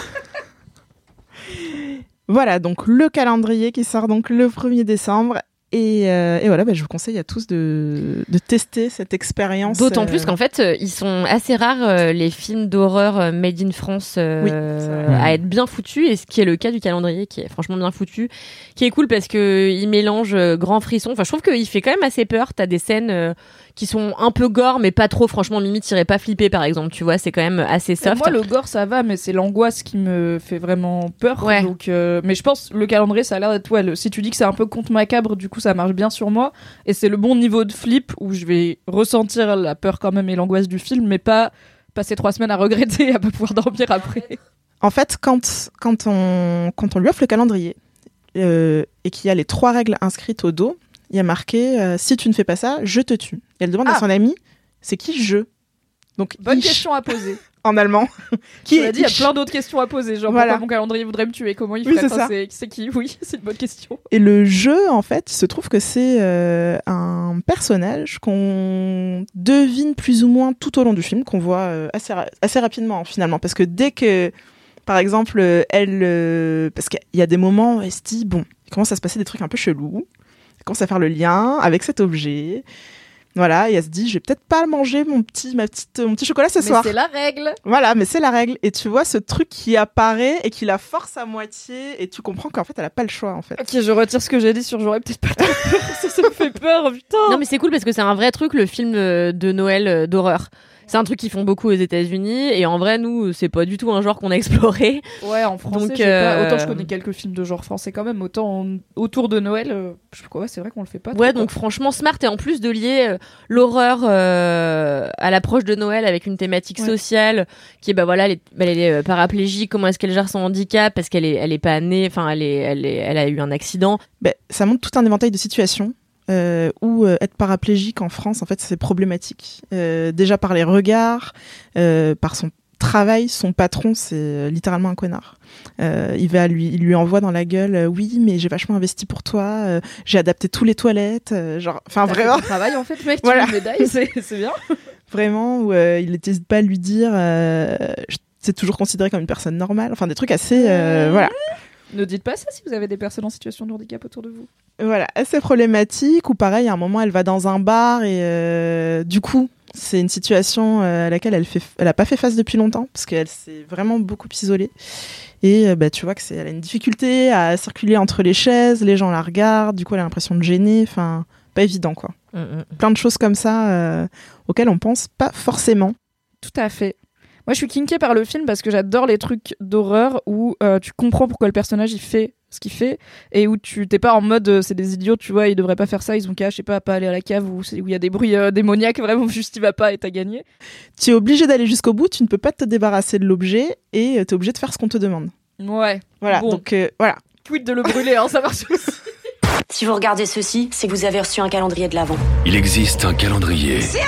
Voilà, donc le calendrier qui sort donc le premier décembre. Et, euh, et voilà, bah, je vous conseille à tous de, de tester cette expérience. D'autant euh... plus qu'en fait, euh, ils sont assez rares, euh, les films d'horreur euh, made in France, euh, oui, à être bien foutus. Et ce qui est le cas du calendrier, qui est franchement bien foutu. Qui est cool parce qu'il mélange euh, grand frisson. Enfin, je trouve qu'il fait quand même assez peur. T'as des scènes euh, qui sont un peu gore, mais pas trop. Franchement, Mimi t'irait pas flipper, par exemple. Tu vois, c'est quand même assez soft. Moi, le gore, ça va, mais c'est l'angoisse qui me fait vraiment peur. Ouais. Donc, euh... Mais je pense le calendrier, ça a l'air d'être... Ouais, le... Si tu dis que c'est un peu conte macabre, du coup, ça marche bien sur moi. Et c'est le bon niveau de flip où je vais ressentir la peur quand même et l'angoisse du film, mais pas passer trois semaines à regretter et à pas pouvoir dormir après. En fait, quand, quand, on, quand on lui offre le calendrier euh, et qu'il y a les trois règles inscrites au dos, il y a marqué euh, « Si tu ne fais pas ça, je te tue ». Et elle demande ah. à son ami « C'est qui je ?» Donc, bonne ich, question à poser. En allemand. Qui est dit, il y a plein d'autres questions à poser. Genre, voilà. Pourquoi mon calendrier voudrait me tuer? Comment il oui, ferait c'est, ça. C'est, c'est qui? Oui, c'est une bonne question. Et le jeu, en fait, il se trouve que c'est euh, un personnage qu'on devine plus ou moins tout au long du film, qu'on voit euh, assez, ra- assez rapidement, finalement. Parce que dès que, par exemple, elle... Euh, parce qu'il y a des moments où elle se dit, bon, il commence à se passer des trucs un peu chelous. Elle commence à faire le lien avec cet objet. Voilà, et elle se dit, je vais peut-être pas manger mon petit, ma petite, mon petit chocolat ce mais soir. Mais c'est la règle. Voilà, mais c'est la règle. Et tu vois ce truc qui apparaît et qui la force à moitié, et tu comprends qu'en fait, elle a pas le choix, en fait. Ok, je retire ce que j'ai dit sur j'aurais peut-être pas trop peur. ça, ça me fait peur, putain. Non, mais c'est cool parce que c'est un vrai truc, le film de Noël d'horreur. C'est un truc qu'ils font beaucoup aux États-Unis et en vrai, nous, c'est pas du tout un genre qu'on a exploré. Ouais, en français, Donc, j'ai euh... pas... autant je connais quelques films de genre français quand même, autant en... autour de Noël, euh... je sais pas, ouais, c'est vrai qu'on le fait pas. Ouais, trop, donc quoi. franchement smart et en plus de lier euh, l'horreur euh, à l'approche de Noël avec une thématique ouais. sociale qui est bah voilà, elle est, elle est euh, paraplégique, comment est-ce qu'elle gère son handicap parce qu'elle est, elle est pas née, enfin elle est, elle est, elle a eu un accident. Ben, ça montre tout un éventail de situations. Euh, où euh, être paraplégique en France, en fait, c'est problématique. Euh, déjà par les regards, euh, par son travail, son patron, c'est euh, littéralement un connard. Euh, il va lui, il lui envoie dans la gueule, euh, oui, mais j'ai vachement investi pour toi, euh, j'ai adapté tous les toilettes, euh, genre, enfin vraiment. Fait ton travail en fait, mec, voilà. Tu veux une médaille, c'est, c'est bien. Vraiment, où euh, il n'hésite pas à lui dire, euh, c'est toujours considéré comme une personne normale. Enfin, des trucs assez, euh, voilà. Ne dites pas ça si vous avez des personnes en situation de handicap autour de vous. Voilà, assez problématique. Ou pareil, à un moment, elle va dans un bar et euh, du coup, c'est une situation euh, à laquelle elle fait, elle a pas fait face depuis longtemps parce qu'elle s'est vraiment beaucoup isolée. Et euh, bah tu vois que c'est, elle a une difficulté à circuler entre les chaises, les gens la regardent, du coup elle a l'impression de gêner. Enfin, pas évident quoi. Mm-hmm. Plein de choses comme ça euh, auxquelles on pense pas forcément. Tout à fait. Moi, je suis kinkée par le film parce que j'adore les trucs d'horreur où euh, tu comprends pourquoi le personnage il fait ce qu'il fait et où tu t'es pas en mode euh, c'est des idiots, tu vois, ils devraient pas faire ça, ils ont qu'à, je sais pas, à pas aller à la cave où il y a des bruits euh, démoniaques, vraiment juste il va pas et t'as gagné. Tu es obligé d'aller jusqu'au bout, tu ne peux pas te débarrasser de l'objet et t'es obligé de faire ce qu'on te demande. Ouais. Voilà, bon. donc euh, voilà. Quid de le brûler, hein, ça marche aussi. Si vous regardez ceci, c'est que vous avez reçu un calendrier de l'Avent. Il existe un calendrier. Surprise!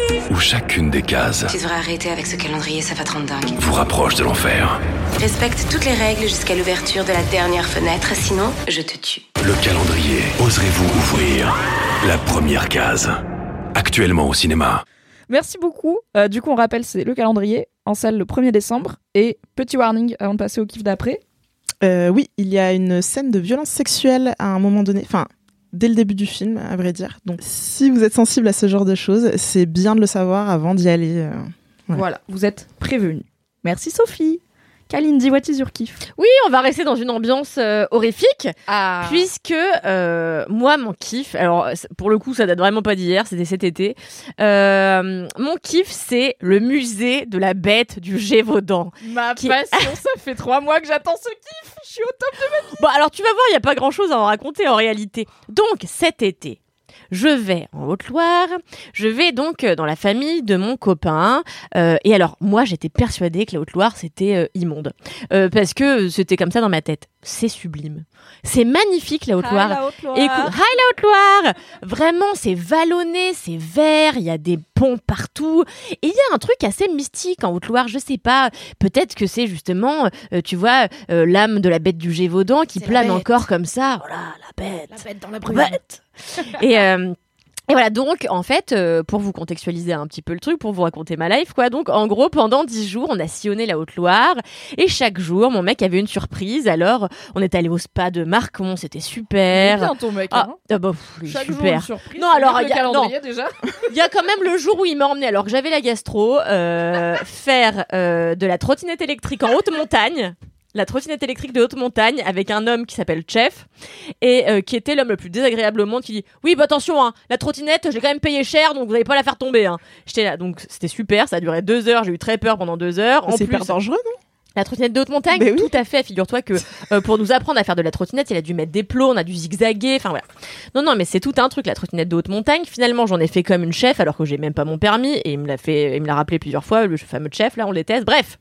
kiffe. Où chacune des cases Tu devrais arrêter avec ce calendrier, ça va te rendre dingue. vous rapproche de l'enfer. Respecte toutes les règles jusqu'à l'ouverture de la dernière fenêtre, sinon je te tue. Le calendrier. Oserez-vous ouvrir la première case? Actuellement au cinéma. Merci beaucoup. Euh, du coup, on rappelle, c'est le calendrier en salle le premier décembre. Et petit warning avant de passer au kiff d'après. Euh, oui, il y a une scène de violence sexuelle à un moment donné, enfin, dès le début du film, à vrai dire. Donc, si vous êtes sensible à ce genre de choses, c'est bien de le savoir avant d'y aller. Euh, voilà. voilà, vous êtes prévenus. Merci Sophie. Kalindi, what is your kiff? Oui, on va rester dans une ambiance euh, horrifique, ah. puisque euh, moi, mon kiff, alors pour le coup, ça date vraiment pas d'hier, c'était cet été. Euh, mon kiff, c'est le musée de la bête du Gévaudan. Ma qui... passion, ça fait trois mois que j'attends ce kiff. Je suis au top de ma vie. Bon, alors tu vas voir, il y a pas grand-chose à en raconter en réalité. Donc cet été, je vais en Haute-Loire, je vais donc dans la famille de mon copain. Euh, et alors, moi, j'étais persuadée que la Haute-Loire, c'était euh, immonde. Euh, parce que c'était comme ça dans ma tête. C'est sublime. C'est magnifique, la Haute-Loire. Hi, la Haute-Loire. Écoute, hi, la Haute-Loire. Vraiment, c'est vallonné, c'est vert, il y a des ponts partout. Et il y a un truc assez mystique en Haute-Loire, je sais pas. Peut-être que c'est justement, euh, tu vois, euh, l'âme de la bête du Gévaudan qui c'est plane encore comme ça. Voilà, la bête. La bête dans la brume. Bête. Et, euh, et voilà, donc en fait, euh, pour vous contextualiser un petit peu le truc, pour vous raconter ma life, quoi. Donc en gros, pendant dix jours, on a sillonné la Haute-Loire et chaque jour, mon mec avait une surprise. Alors, on est allé au spa de Marcon, c'était super. Il est bien ton mec, ah, hein. ah bah, pff, chaque super. jour une surprise. Non, alors il y a non. déjà. Il y a quand même le jour où il m'a emmené, alors que j'avais la gastro, euh, faire euh, de la trottinette électrique en haute montagne. La trottinette électrique de haute montagne avec un homme qui s'appelle Chef et euh, qui était l'homme le plus désagréable au monde, qui dit oui bah attention hein, la trottinette je l'ai quand même payé cher donc vous n'allez pas la faire tomber hein. J'étais là, donc c'était super, ça a duré deux heures, j'ai eu très peur pendant deux heures. En c'est plus, hyper dangereux, non? La trottinette de haute montagne, oui. Tout à fait. Figure-toi que euh, pour nous apprendre à faire de la trottinette, il a dû mettre des plots, on a dû zigzaguer, enfin voilà. Non, non, mais c'est tout un truc, la trottinette de haute montagne. Finalement, j'en ai fait comme une chef alors que j'ai même pas mon permis et il me l'a fait, il me l'a rappelé plusieurs fois, le fameux chef, là, on les teste. Bref.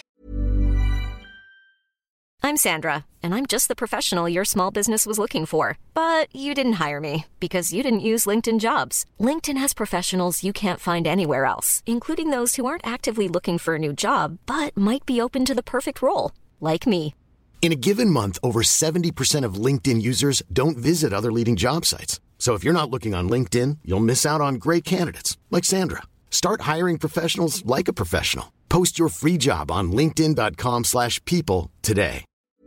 I'm Sandra, and I'm just the professional your small business was looking for. But you didn't hire me because you didn't use LinkedIn Jobs. LinkedIn has professionals you can't find anywhere else, including those who aren't actively looking for a new job, but might be open to the perfect role, like me. In a given month, over seventy percent of LinkedIn users don't visit other leading job sites. So if you're not looking on LinkedIn, you'll miss out on great candidates like Sandra. Start hiring professionals like a professional. Post your free job on linkedin.com slash people today.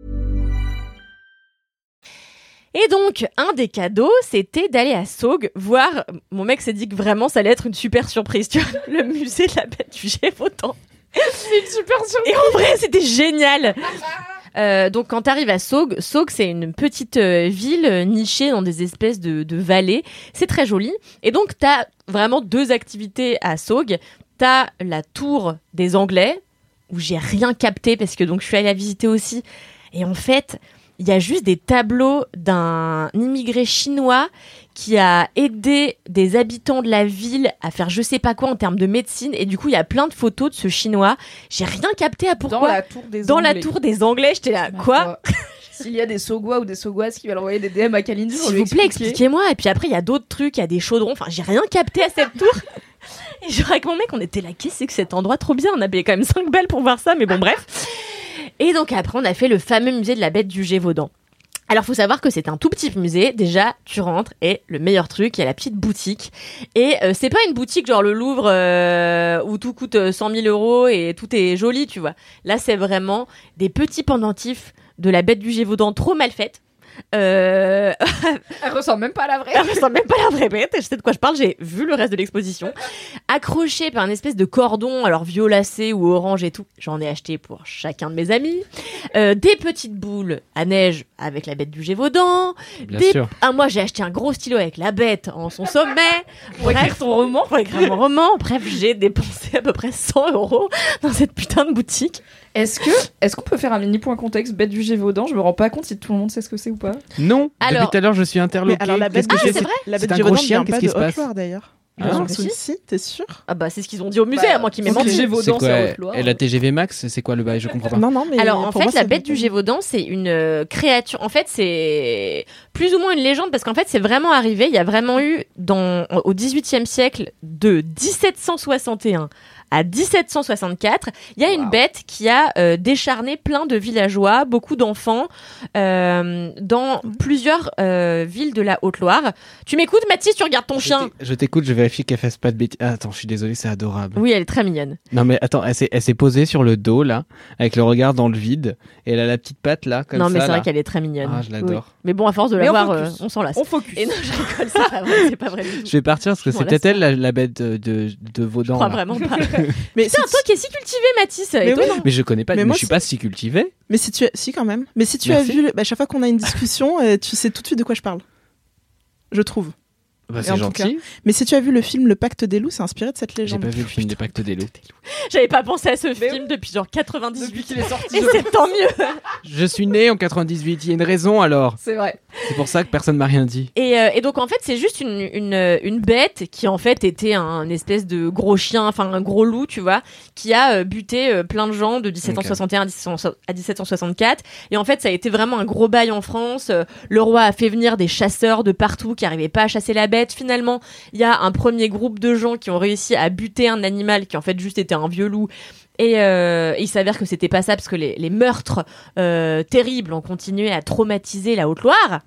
Et donc, un des cadeaux, c'était d'aller à Saugues voir... Mon mec s'est dit que vraiment, ça allait être une super surprise, tu vois, le musée de la bête du Gévaudan. C'est une super surprise. Et en vrai, c'était génial. Euh, donc, quand t'arrives à Saugues, Saugues, c'est une petite euh, ville euh, nichée dans des espèces de, de vallées. C'est très joli. Et donc, t'as vraiment deux activités à Saugues. T'as la tour des Anglais, où j'ai rien capté, parce que donc je suis allée la visiter aussi. Et en fait... il y a juste des tableaux d'un immigré chinois qui a aidé des habitants de la ville à faire je sais pas quoi en termes de médecine. Et du coup, il y a plein de photos de ce chinois. J'ai rien capté à pourquoi. Dans la tour des Dans Anglais. la tour des Anglais, j'étais là, quoi ? S'il y a des Saugois ou des Saugoises qui veulent envoyer des D M à Kalindi, s'il vous plaît, expliquez-moi. Et puis après, il y a d'autres trucs, il y a des chaudrons. Enfin, j'ai rien capté à cette tour. Et genre, avec mon mec, on était là, qu'est-ce que c'est que cet endroit trop bien ? On a payé quand même cinq balles pour voir ça, mais bon, bref. Et donc après, on a fait le fameux musée de la bête du Gévaudan. Alors, faut savoir que c'est un tout petit musée. Déjà, tu rentres et le meilleur truc, il y a la petite boutique. Et euh, c'est pas une boutique genre le Louvre euh, où tout coûte cent mille euros et tout est joli, tu vois. Là, c'est vraiment des petits pendentifs de la bête du Gévaudan trop mal faites. Euh... Elle ressemble même pas à la vraie. Elle ressemble même pas à la vraie bête. Je sais de quoi je parle. J'ai vu le reste de l'exposition. Accroché par un espèce de cordon, alors violacé ou orange et tout. J'en ai acheté pour chacun de mes amis. Euh, des petites boules à neige avec la bête du Gévaudan. Bien des... sûr. Ah, moi, j'ai acheté un gros stylo avec la bête en son sommet. Pour écrire ton roman. Pour écrire mon roman. Bref, j'ai dépensé à peu près cent euros dans cette putain de boutique. Est-ce que, est-ce qu'on peut faire un mini point contexte bête du Gévaudan ? Je me rends pas compte si tout le monde sait ce que c'est ou pas. Non. Alors- Depuis tout à l'heure, je suis interloqué. Mais alors la bête Qu'est-ce que du c'est Gévaudan, la C'est bête un du gros Gévaudan chien, vient qu'est-ce pas qui de se passe ? Haute-Loire d'ailleurs. Bien sûr Non, que si. si, t'es sûr? Ah bah c'est ce qu'ils ont dit au musée, Bah, à moi qui m'ai donc menti. les Gévaudan, C'est quoi c'est à Haute-Loire. Et la T G V Max, c'est quoi le bail? Je comprends pas. Non, non, mais. Alors en pour fait, moi, la c'est bête du bon. Gévaudan, c'est une euh, créature. En fait, c'est plus ou moins une légende parce qu'en fait, c'est vraiment arrivé. Il y a vraiment eu dans au dix-huitième siècle, de dix-sept cent soixante et un à dix-sept cent soixante-quatre, il y a une bête qui a euh, décharné plein de villageois, beaucoup d'enfants, euh, dans plusieurs euh, villes de la Haute-Loire. Tu m'écoutes, Mathis? Tu regardes ton Je chien? t'é- Je t'écoute, je vérifie qu'elle fasse pas de bêtises. Ah, attends, je suis désolé, c'est adorable. Oui, elle est très mignonne. Non mais attends, elle s'est, elle s'est posée sur le dos là, avec le regard dans le vide, et elle a la petite patte là, comme non, ça. mais c'est là. vrai qu'elle est très mignonne. Ah, je l'adore. Oui. Mais bon, à force de Mais la on voir, focus. euh, on s'en lasse. On focus. Et non, je rigole, c'est pas vrai, c'est pas vrai du tout. Je vais partir parce que Je c'est m'en peut-être lasse elle la, la bête de, de, de Je Vaudan. crois là. vraiment pas. Mais Putain, si toi qui es si cultivé, Mathis, Mais oui. étonnant. Mais je connais pas, Mais mais, moi je suis aussi. pas si cultivé. Mais si tu as... si quand même. Mais si tu Merci. as vu, le- bah, chaque fois qu'on a une discussion, euh, tu sais tout de suite de quoi je parle. Je trouve. Bah, Et c'est en tout gentil. Mais si tu as vu le film Le Pacte des loups, c'est inspiré de cette J'ai légende. pas vu le film des Pactes des loups. J'avais pas pensé à ce film depuis genre quatre-vingt-dix-huit. Depuis qu'il est sorti. Et je- c'est tant mieux. Je suis né en quatre-vingt-dix-huit, il y a une raison alors. C'est vrai. C'est pour ça que personne m'a rien dit. Et, euh, et donc en fait c'est juste une, une, une bête qui en fait était un espèce de gros chien, enfin un gros loup, tu vois, qui a euh, buté euh, plein de gens de dix-sept cent soixante et un à dix-sept cent soixante-quatre. Et en fait ça a été vraiment un gros bail en France. Euh, Le roi a fait venir des chasseurs de partout qui arrivaient pas à chasser la bête. Finalement il y a un premier groupe de gens qui ont réussi à buter un animal qui en fait juste était un vieux loup. Et euh, il s'avère que c'était pas ça parce que les, les meurtres euh, terribles ont continué à traumatiser la Haute-Loire.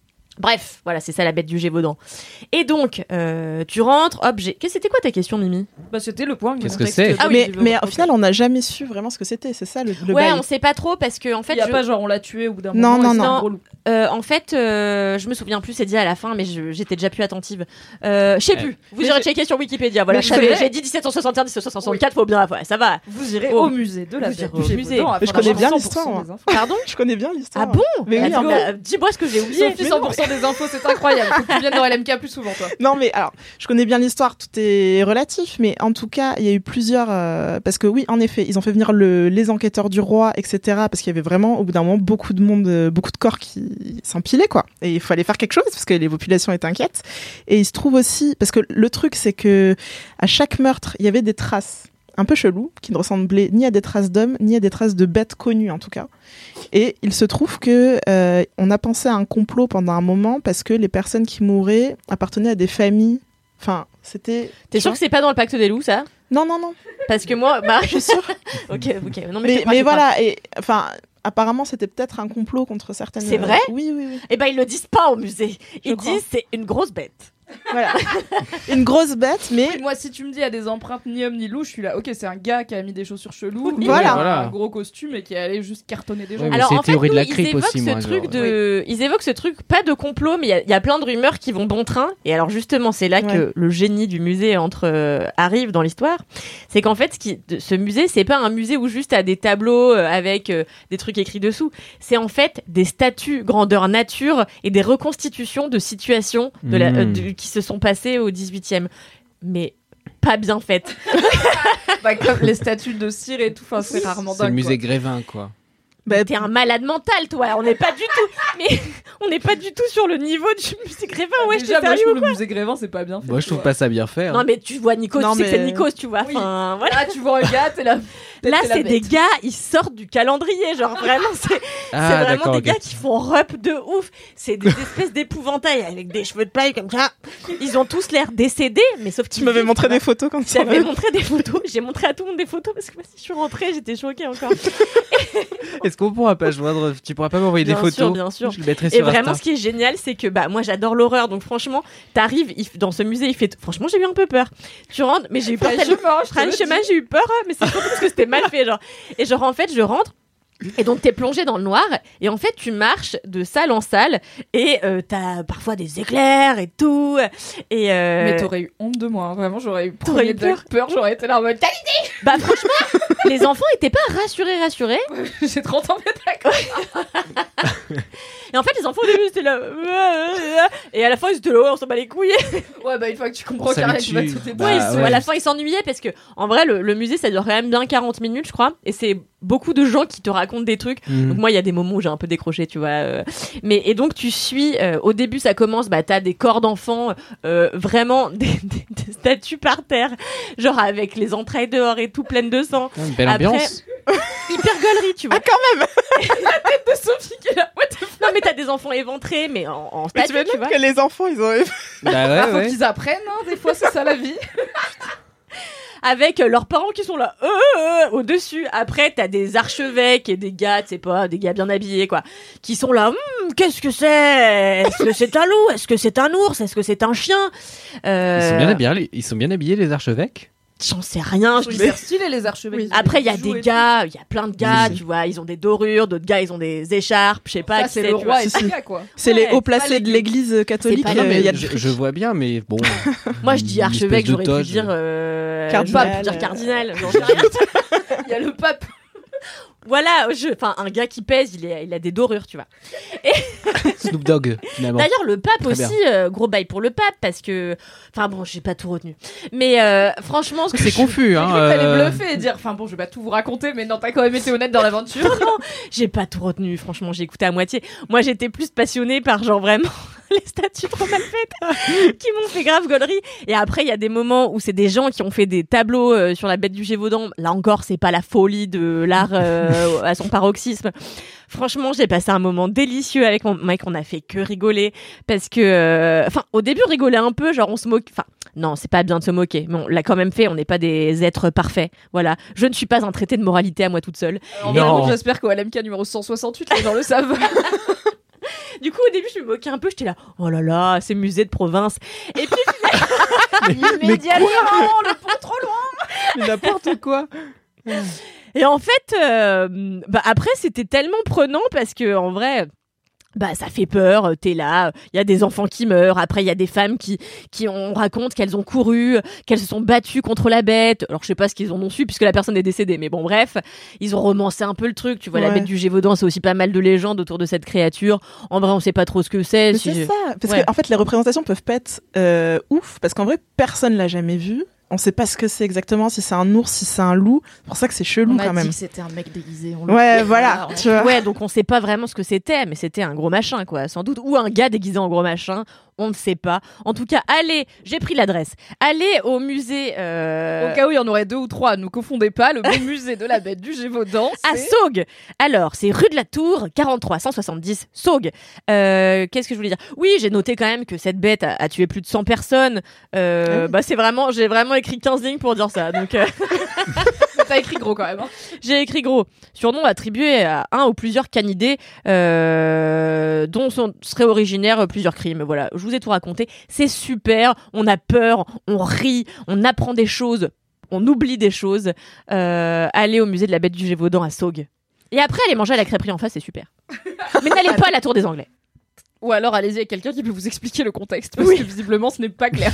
Bref, voilà, c'est ça la bête du Gévaudan. Et donc, euh, tu rentres, hop, j'ai... Qu'est-ce c'était quoi ta question, Mimi? Bah, c'était le point. Qu'est-ce du que contexte c'est de- Ah oui, mais, du- mais au ok. final, on n'a jamais su vraiment ce que c'était. C'est ça le, le Ouais, bail. on sait pas trop parce que en fait, Il y a je- pas genre on l'a tué au bout d'un Non, moment. non, et c'est un non. gros loup. euh, en fait, euh, je me souviens plus, c'est dit à la fin, mais je- j'étais déjà plus attentive. Euh, je sais Ouais. plus. Vous Mais irez je- checker sur Wikipédia. Voilà, Mais je je savais, connais- j'ai dit dix-sept cent soixante et un, dix-sept cent soixante-quatre, faut bien, ouais, ça va. Vous irez Oh. au musée de la Vous irez bête au du musée. Gévaudan afin Mais je connais bien d'avoir cent pour cent l'histoire, des infos. Pardon? Je connais bien l'histoire. Ah bon? Mais oui, Let's en go. vrai. Dis-moi ce que j'ai oublié. Sophie, cent pour cent des infos, c'est incroyable. Faut que tu viennes dans L M K plus souvent, toi. Non, mais alors, je connais bien l'histoire, tout est relatif, mais en tout cas, il y a eu plusieurs. euh, parce que oui, en effet, ils ont fait venir le, les enquêteurs du roi, et cetera. Parce qu'il y avait vraiment, au bout d'un moment, beaucoup de monde, euh, beaucoup de corps qui s'empilaient, quoi. Et il fallait faire quelque chose parce que les populations étaient inquiètes. Et il se trouve aussi, parce que le truc, c'est que à chaque meurtre, il y avait des traces un peu chelou, qui ne ressemblaient ni à des traces d'hommes, ni à des traces de bêtes connues en tout cas. Et il se trouve que euh, on a pensé à un complot pendant un moment parce que les personnes qui mouraient appartenaient à des familles. Enfin, c'était. T'es sûr que c'est pas dans le pacte des loups, ça? Non, non, non. Parce que moi, bah, je suis sûre. Ok, ok. Non, mais, Mais, je te crois, mais je te crois. voilà, et enfin. Apparemment, c'était peut-être un complot contre certaines. C'est vrai? Oui, oui, oui. Eh ben, ils le disent pas au musée. Ils Je crois. disent c'est une grosse bête. Voilà. Une grosse bête, mais. Oui, moi, si tu me dis il y a des empreintes ni homme ni loup, je suis là. Ok, c'est un gars qui a mis des chaussures cheloues, Oui, et voilà. un Voilà. gros costume et qui est allé juste cartonner des gens. Ouais, mais Alors c'est en fait, théorie de nous, la ils cripe évoquent aussi, ce moi, truc genre. de, ils évoquent ce truc pas de complot, mais il y a- il y, a plein de rumeurs qui vont bon train. Et alors justement, c'est là Ouais. que le génie du musée entre euh, arrive dans l'histoire. C'est qu'en fait, ce, qui, de- ce musée, c'est pas un musée où juste t'as des tableaux euh, avec euh, des trucs écrits dessous. C'est en fait des statues grandeur nature et des reconstitutions de situations de la, euh, Mmh. de- qui se sont passées au dix-huitième. Mais pas bien faites. Bah, comme les statues de cire et tout, enfin, c'est rarement C'est le dingue. musée quoi. Grévin, quoi. Bah, T'es un malade mental, toi. On n'est pas du tout, mais on n'est pas du tout sur le niveau du musée Grévin. Ouais, je Déjà, t'ai moi, je sérieux. trouve le musée Grévin, c'est pas bien fait. Moi, je tu trouve vois. pas ça bien fait. hein. Non, mais tu vois Nikos, Non, tu sais que c'est mais- Nikos, tu vois. Oui. Enfin, voilà. Là, tu vois un gars, t'es là. Là, t'es la c'est des bête. gars, ils sortent du calendrier. Genre, vraiment, c'est c'est Ah, vraiment d'accord, des ok. gars qui font rep de ouf. C'est des espèces d'épouvantails avec des cheveux de paille comme ça. Ils ont tous l'air décédés, mais sauf qu'ils tu m'avais vivent, montré tu vois. des photos quand tu J'avais montré des photos. J'ai montré à tout le monde des photos parce que moi, si je suis rentrée, j'étais choquée encore. Est-ce qu'on pourra pas joindre Tu pourras pas m'envoyer des Bien photos sûr, bien sûr. Je le mettrai Et sur vraiment, Insta. ce qui est génial, c'est que bah moi j'adore l'horreur, donc franchement, t'arrives il f- dans ce musée, il fait. Franchement, j'ai eu un peu peur. Tu rentres, mais j'ai eu peur. tellement- Franchement, je te le Franchement, dis. j'ai eu peur, hein, mais c'est surtout parce que c'était mal fait, genre. Et genre en fait, je rentre. Et donc t'es plongé dans le noir et en fait tu marches de salle en salle et euh, t'as parfois des éclairs et tout et euh, Mais t'aurais eu honte de moi, hein. Vraiment, j'aurais eu T'aurais premier eu peur. degré peur, j'aurais été là en mode bah franchement les enfants étaient pas rassurés rassurés j'ai trente ans, mais d'accord. Et en fait, les enfants au début c'était là, et à la fin ils étaient là, oh, on s'en bat les couilles. Ouais, bah une fois que tu comprends Ça qu'Ariel les tu vas tue. tout Bah, Ouais, ils éteindre. sont- ouais. à la fin ils s'ennuyaient parce que en vrai le, le musée ça dure quand même bien quarante minutes je crois, et c'est beaucoup de gens qui te racontent des trucs. Mhm. Donc moi il y a des moments où j'ai un peu décroché, tu vois. euh. Mais et donc tu suis, euh, au début ça commence, bah t'as des corps d'enfants, euh, vraiment des, des, des statues par terre, genre avec les entrailles dehors et tout pleines de sang. Une belle Après- ambiance. Hyper gaulerie, tu vois. Ah, quand même. De Sophie qui est là. What the fuck. Non mais t'as des enfants éventrés, mais en, en Mais statue, tu veux tu vois. dire que les enfants, ils ont. Bah Ah, ouais, faut ouais. qu'ils apprennent, hein, des fois c'est ça la vie. Avec euh, leurs parents qui sont là euh, euh, au dessus. Après t'as des archevêques et des gars, tu sais pas, des gars bien habillés quoi, qui sont là. Hum, qu'est-ce que c'est? Est-ce que c'est un loup? Est-ce que c'est un ours? Est-ce que c'est un chien? euh... Ils sont bien habillés, les- ils sont bien habillés les archevêques. J'en sais rien. Je Ils me- sont stylés les archevêques. Ils ont Après des il y a bijoux des et gars, il y a plein de gars, Oui. tu vois, ils ont des dorures, d'autres gars ils ont des écharpes, je sais tout. pas. Ça qui c'est c'est, le tu roi vois. et Si, ses si. gars quoi. C'est Ouais, les hauts pas placés les de l'église catholique. pas Non, euh, mais il y a de- je, je vois bien, mais bon. Moi je dis Une archevêque, espèce de j'aurais pu toge. dire euh, Cardinal, pape, dire euh. cardinal. J'en sais rien. Il y a le pape. Voilà, je, enfin un gars qui pèse, il, est, il a des dorures, tu vois. Snoop Dogg, finalement. D'ailleurs, le pape Très aussi, euh, gros bail pour le pape, parce que, enfin bon, j'ai pas tout retenu. Mais euh, franchement, ce que C'est je- confus, hein. J'ai cru que t'allais euh, bluffer et dire, enfin bon, je vais pas tout vous raconter, mais non, t'as quand même été honnête dans l'aventure. j'ai pas tout retenu. Franchement, j'ai écouté à moitié. Moi, j'étais plus passionnée par genre vraiment les statues trop mal faites qui m'ont fait grave gaulerie. Et après, il y a des moments où c'est des gens qui ont fait des tableaux euh, sur la bête du Gévaudan. Là encore, c'est pas la folie de l'art euh, à son paroxysme. Franchement, j'ai passé un moment délicieux avec mon mec. On a fait que rigoler parce que, euh, enfin, au début, on rigolait un peu, genre on se moque. Enfin, non, c'est pas bien de se moquer, mais on l'a quand même fait. On n'est pas des êtres parfaits. Voilà, je ne suis pas un traité de moralité à moi toute seule. En Non. vrai, j'espère qu'au L M K numéro cent soixante-huit, les gens le savent. Du coup, au début, je me moquais un peu. J'étais là, oh là là, c'est musée de province. Et puis, Immédiatement, le pont trop loin. Mais n'importe quoi. et en fait, euh, bah après, c'était tellement prenant parce que en vrai. Bah ça fait peur, t'es là, il y a des enfants qui meurent, après il y a des femmes qui qui on raconte qu'elles ont couru, qu'elles se sont battues contre la bête. Alors je sais pas ce qu'ils en ont su puisque la personne est décédée, mais bon bref, ils ont romancé un peu le truc, tu vois. La Ouais. bête du Gévaudan, c'est aussi pas mal de légendes autour de cette créature. En vrai, on sait pas trop ce que c'est. Mais si c'est je- ça, parce Ouais. que en fait les représentations peuvent pas être euh, ouf, parce qu'en vrai personne l'a jamais vu. On sait pas ce que c'est exactement, si c'est un ours, si c'est un loup. C'est pour ça que c'est chelou On a quand dit même. que c'était un mec déguisé. On le Ouais, sait. voilà, on- tu vois. Ouais, donc on sait pas vraiment ce que c'était, mais c'était un gros machin, quoi, sans doute. Ou un gars déguisé en gros machin, on ne sait pas. En tout cas, allez, j'ai pris l'adresse. Allez au musée... Euh... Au cas où il y en aurait deux ou trois, ne confondez pas, le bon musée de la bête du Gévaudan, à c'est... Saugues. Alors, c'est rue de la Tour, quarante-trois cent soixante-dix, Saugues. Euh, Qu'est-ce que je voulais dire? Oui, j'ai noté quand même que cette bête a, a tué plus de cent personnes. Euh, Ah oui. Bah, c'est vraiment, j'ai vraiment écrit quinze lignes pour dire ça. Donc, euh, T'as écrit gros quand même. Hein. j'ai écrit gros. Surnom attribué à un ou plusieurs canidés, euh, dont sont, seraient originaires plusieurs crimes. Voilà, je vous ai tout raconté. C'est super. On a peur, on rit, on apprend des choses, on oublie des choses. Euh, allez au musée de la bête du Gévaudan à Saugues. Et après, allez manger à la crêperie en face, c'est super. Mais n'allez pas à la Tour des Anglais. Ou alors allez-y avec quelqu'un qui peut vous expliquer le contexte, parce Oui. que visiblement ce n'est pas clair.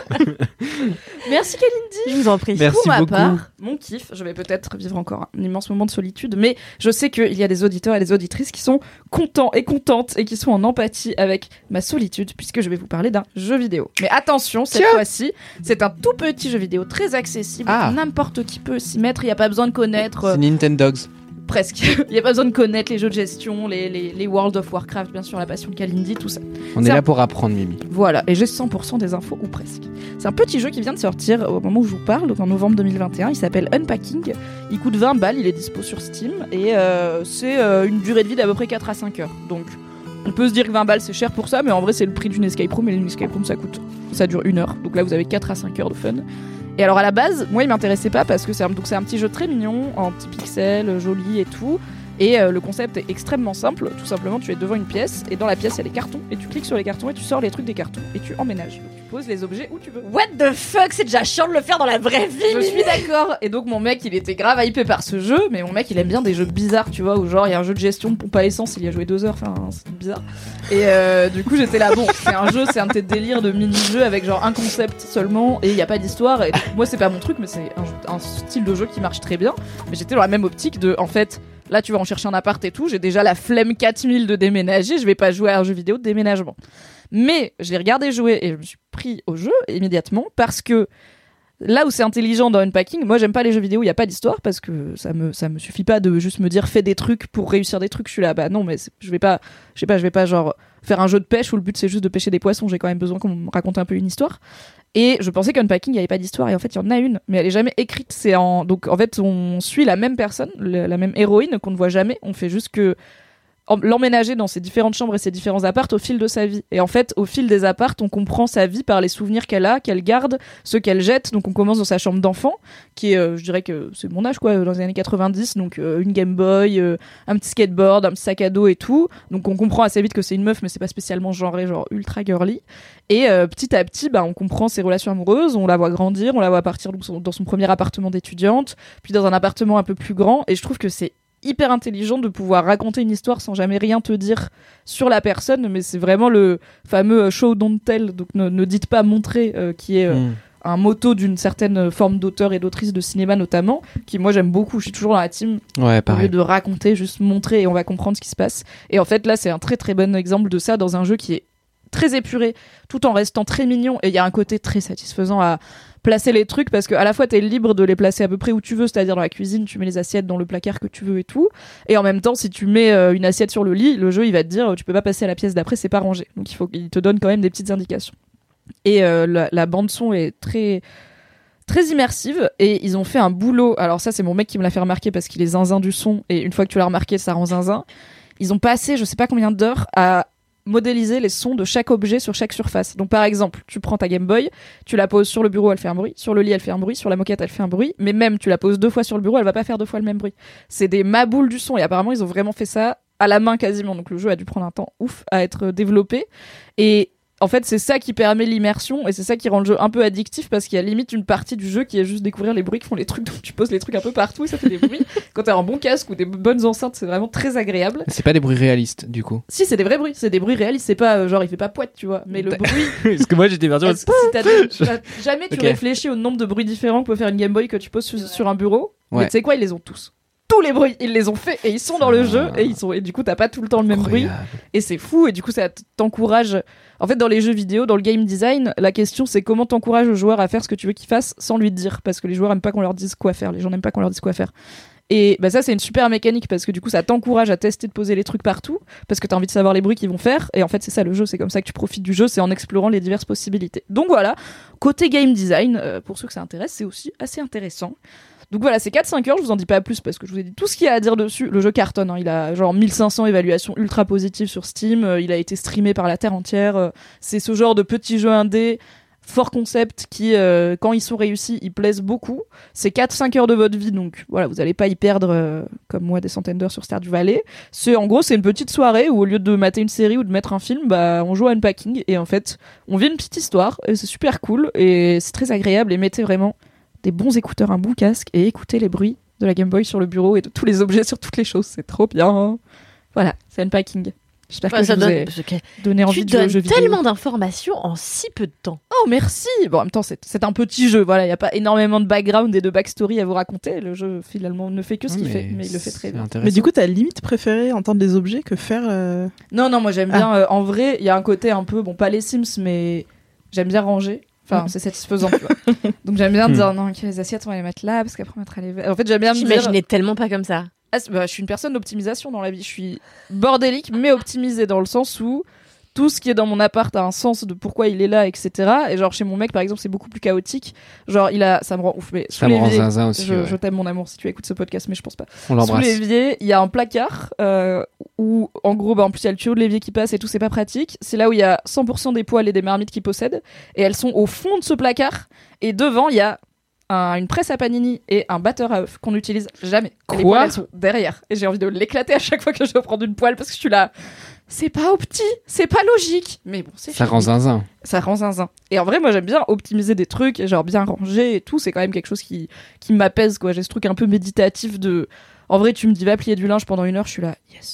Merci Kalindi. Je vous en prie. Merci Pour ma beaucoup. part, mon kiff, je vais peut-être vivre encore un immense moment de solitude, mais je sais qu'il y a des auditeurs et des auditrices qui sont contents et contentes et qui sont en empathie avec ma solitude, puisque je vais vous parler d'un jeu vidéo. Mais attention, cette Tiens. fois-ci, c'est un tout petit jeu vidéo très accessible, Ah. n'importe qui peut s'y mettre, il n'y a pas besoin de connaître... euh, C'est Nintendogs. presque. Il n'y a pas besoin de connaître les jeux de gestion, les, les, les World of Warcraft, bien sûr, la passion de Kalindi, tout ça. On C'est est un- là pour apprendre, Mimi. Voilà, et j'ai cent pour cent des infos, ou presque. C'est un petit jeu qui vient de sortir au moment où je vous parle, donc en novembre deux mille vingt et un. Il s'appelle Unpacking. Il coûte vingt balles, il est dispo sur Steam, et euh, c'est euh, une durée de vie d'à peu près quatre à cinq heures. Donc on peut se dire que vingt balles c'est cher pour ça, mais en vrai c'est le prix d'une escape room, et une escape room ça coûte, ça dure une heure. Donc là vous avez quatre à cinq heures de fun. Et alors à la base, moi il m'intéressait pas parce que c'est un, donc c'est un petit jeu très mignon, en petits pixels, joli et tout. Et euh, le concept est extrêmement simple. Tout simplement, tu es devant une pièce et dans la pièce il y a des cartons et tu cliques sur les cartons et tu sors les trucs des cartons et tu emménages. Donc, tu poses les objets où tu veux. What the fuck, c'est déjà chiant de le faire dans la vraie vie. Je suis d'accord. Et donc mon mec il était grave hypé par ce jeu, mais mon mec il aime bien des jeux bizarres, tu vois, où genre il y a un jeu de gestion de pompe à essence, il y a joué deux heures, enfin c'est bizarre. Et euh, du coup j'étais là, bon, c'est un jeu, c'est un de tes délires de mini-jeu avec genre un concept seulement et il y a pas d'histoire. Et moi c'est pas mon truc, mais c'est un, un style de jeu qui marche très bien. Mais j'étais dans la même optique de, en fait, Là, tu vas en chercher un appart et tout. J'ai déjà la flemme quatre mille de déménager. Je vais pas jouer à un jeu vidéo de déménagement. Mais je l'ai regardé jouer et je me suis pris au jeu immédiatement parce que là où c'est intelligent dans Unpacking, moi j'aime pas les jeux vidéo où il y a pas d'histoire parce que ça me ça me suffit pas de juste me dire fais des trucs pour réussir des trucs. Je suis là bah non mais je vais pas je sais pas je vais pas genre faire un jeu de pêche où le but c'est juste de pêcher des poissons. J'ai quand même besoin qu'on me raconte un peu une histoire. Et je pensais qu'Unpacking il y avait pas d'histoire et en fait il y en a une mais elle est jamais écrite. C'est en donc en fait on suit la même personne, la même héroïne qu'on ne voit jamais. On fait juste que l'emménager dans ses différentes chambres et ses différents apparts au fil de sa vie. Et en fait, au fil des apparts, on comprend sa vie par les souvenirs qu'elle a, qu'elle garde, ceux qu'elle jette. Donc on commence dans sa chambre d'enfant, qui est, euh, je dirais que c'est mon âge, quoi, dans les années quatre-vingt-dix. Donc euh, une Game Boy, euh, un petit skateboard, un petit sac à dos et tout. Donc on comprend assez vite que c'est une meuf, mais c'est pas spécialement genré, genre ultra girly. Et euh, petit à petit, bah, on comprend ses relations amoureuses, on la voit grandir, on la voit partir dans son, dans son premier appartement d'étudiante, puis dans un appartement un peu plus grand. Et je trouve que c'est hyper intelligent de pouvoir raconter une histoire sans jamais rien te dire sur la personne, mais c'est vraiment le fameux show don't tell, donc ne, ne dites pas montrer, euh, qui est euh, mm. un motto d'une certaine forme d'auteur et d'autrice de cinéma notamment, qui moi j'aime beaucoup. Je suis toujours dans la team, ouais, au lieu de raconter, juste montrer et on va comprendre ce qui se passe. Et en fait là c'est un très très bon exemple de ça dans un jeu qui est très épuré tout en restant très mignon, et il y a un côté très satisfaisant à placer les trucs parce que à la fois t'es libre de les placer à peu près où tu veux, c'est-à-dire dans la cuisine tu mets les assiettes dans le placard que tu veux et tout, et en même temps si tu mets euh, une assiette sur le lit, le jeu il va te dire tu peux pas passer à la pièce d'après, c'est pas rangé. Donc il faut il te donne quand même des petites indications. Et euh, la, la bande son est très très immersive et ils ont fait un boulot. Alors ça c'est mon mec qui me l'a fait remarquer parce qu'il est zinzin du son, et une fois que tu l'as remarqué ça rend zinzin. Ils ont passé je sais pas combien d'heures à modéliser les sons de chaque objet sur chaque surface. Donc par exemple, tu prends ta Game Boy, tu la poses sur le bureau, elle fait un bruit, sur le lit, elle fait un bruit, sur la moquette, elle fait un bruit, mais même tu la poses deux fois sur le bureau, elle va pas faire deux fois le même bruit. C'est des maboules du son, et apparemment ils ont vraiment fait ça à la main quasiment. Donc le jeu a dû prendre un temps ouf à être développé, et en fait c'est ça qui permet l'immersion, et c'est ça qui rend le jeu un peu addictif parce qu'il y a limite une partie du jeu qui est juste découvrir les bruits qui font les trucs, donc tu poses les trucs un peu partout et ça fait des bruits. Quand t'as un bon casque ou des bonnes enceintes, c'est vraiment très agréable. C'est pas des bruits réalistes du coup. Si, c'est des vrais bruits, c'est des bruits réalistes, c'est pas euh, genre il fait pas poète, tu vois, mais le bruit. Parce que moi j'étais perdu. Si t'as des... jamais tu okay. réfléchis au nombre de bruits différents que peut faire une Game Boy que tu poses sur, sur un bureau, ouais. Mais tu sais quoi, ils les ont tous. Tous les bruits, ils les ont fait et ils sont dans le jeu, et ils sont et du coup t'as pas tout le temps le même Incroyable. bruit, et c'est fou, et du coup ça t'encourage. En fait dans les jeux vidéo, dans le game design, la question c'est comment t'encourages le joueur à faire ce que tu veux qu'il fasse sans lui dire, parce que les joueurs aiment pas qu'on leur dise quoi faire, les gens n'aiment pas qu'on leur dise quoi faire. Et bah ça c'est une super mécanique parce que du coup ça t'encourage à tester de poser les trucs partout parce que t'as envie de savoir les bruits qu'ils vont faire, et en fait c'est ça le jeu, c'est comme ça que tu profites du jeu, c'est en explorant les diverses possibilités. Donc voilà, côté game design, euh, pour ceux que ça intéresse, c'est aussi assez intéressant. Donc voilà, c'est quatre cinq heures, je vous en dis pas plus parce que je vous ai dit tout ce qu'il y a à dire dessus. Le jeu cartonne, hein, il a genre mille cinq cents évaluations ultra positives sur Steam, euh, il a été streamé par la terre entière, euh, c'est ce genre de petits jeux indés, fort concept qui, euh, quand ils sont réussis, ils plaisent beaucoup. C'est quatre cinq heures de votre vie, donc voilà, vous allez pas y perdre, euh, comme moi, des centaines d'heures sur Stardew Valley. C'est, en gros, c'est une petite soirée où au lieu de mater une série ou de mettre un film, bah, on joue à Unpacking, et en fait, on vit une petite histoire, et c'est super cool, et c'est très agréable, et mettez vraiment des bons écouteurs, un bon casque, et écoutez les bruits de la Game Boy sur le bureau et de tous les objets sur toutes les choses, c'est trop bien. Voilà, c'est Unpacking. J'espère ouais, que ça je vous ai donne... donné envie de jouer aux jeux vidéo. Tu donnes tellement d'informations en si peu de temps. Oh merci. Bon, en même temps c'est, c'est un petit jeu, voilà, il y a pas énormément de background et de backstory à vous raconter. Le jeu finalement ne fait que ce qu'il mais fait, mais il le fait très bien. Mais du coup t'as limite préféré entendre des objets que faire. Euh... Non non, moi j'aime ah. bien. Euh, en vrai, il y a un côté un peu, bon pas les Sims, mais j'aime bien ranger. Enfin, c'est satisfaisant, tu vois. Donc j'aime bien dire, non, ok, les assiettes, on va les mettre là, parce qu'après on mettra les verres. En fait, j'aime bien me dire... J'imaginais tellement pas comme ça. Ah, bah, je suis une personne d'optimisation dans la vie. Je suis bordélique, mais optimisée dans le sens où tout ce qui est dans mon appart a un sens de pourquoi il est là, et cetera. Et genre, chez mon mec, par exemple, c'est beaucoup plus chaotique. Genre, il a... Ça me rend ouf, mais sous ça l'évier... me rend zinzin aussi, je, ouais. je t'aime, mon amour, si tu écoutes ce podcast, mais je pense pas. On l'embrasse. Sous l'évier, il y a un placard euh, où, en gros, bah, en plus, il y a le tuyau de l'évier qui passe et tout, c'est pas pratique. C'est là où il y a cent pour cent des poêles et des marmites qu'ils possèdent. Et elles sont au fond de ce placard. Et devant, il y a un, une presse à panini et un batteur à œufs qu'on n'utilise jamais. Quoi ? Les poêles, elles sont derrière. Et j'ai envie de l'éclater à chaque fois que je dois prendre une poêle parce que je suis là... C'est pas opti, c'est pas logique. Mais bon, c'est Ça fini. rend zinzin. Ça rend zinzin. Et en vrai, moi, j'aime bien optimiser des trucs, genre bien ranger et tout. C'est quand même quelque chose qui, qui m'apaise, quoi. J'ai ce truc un peu méditatif de... En vrai, tu me dis, va plier du linge pendant une heure, je suis là, yes.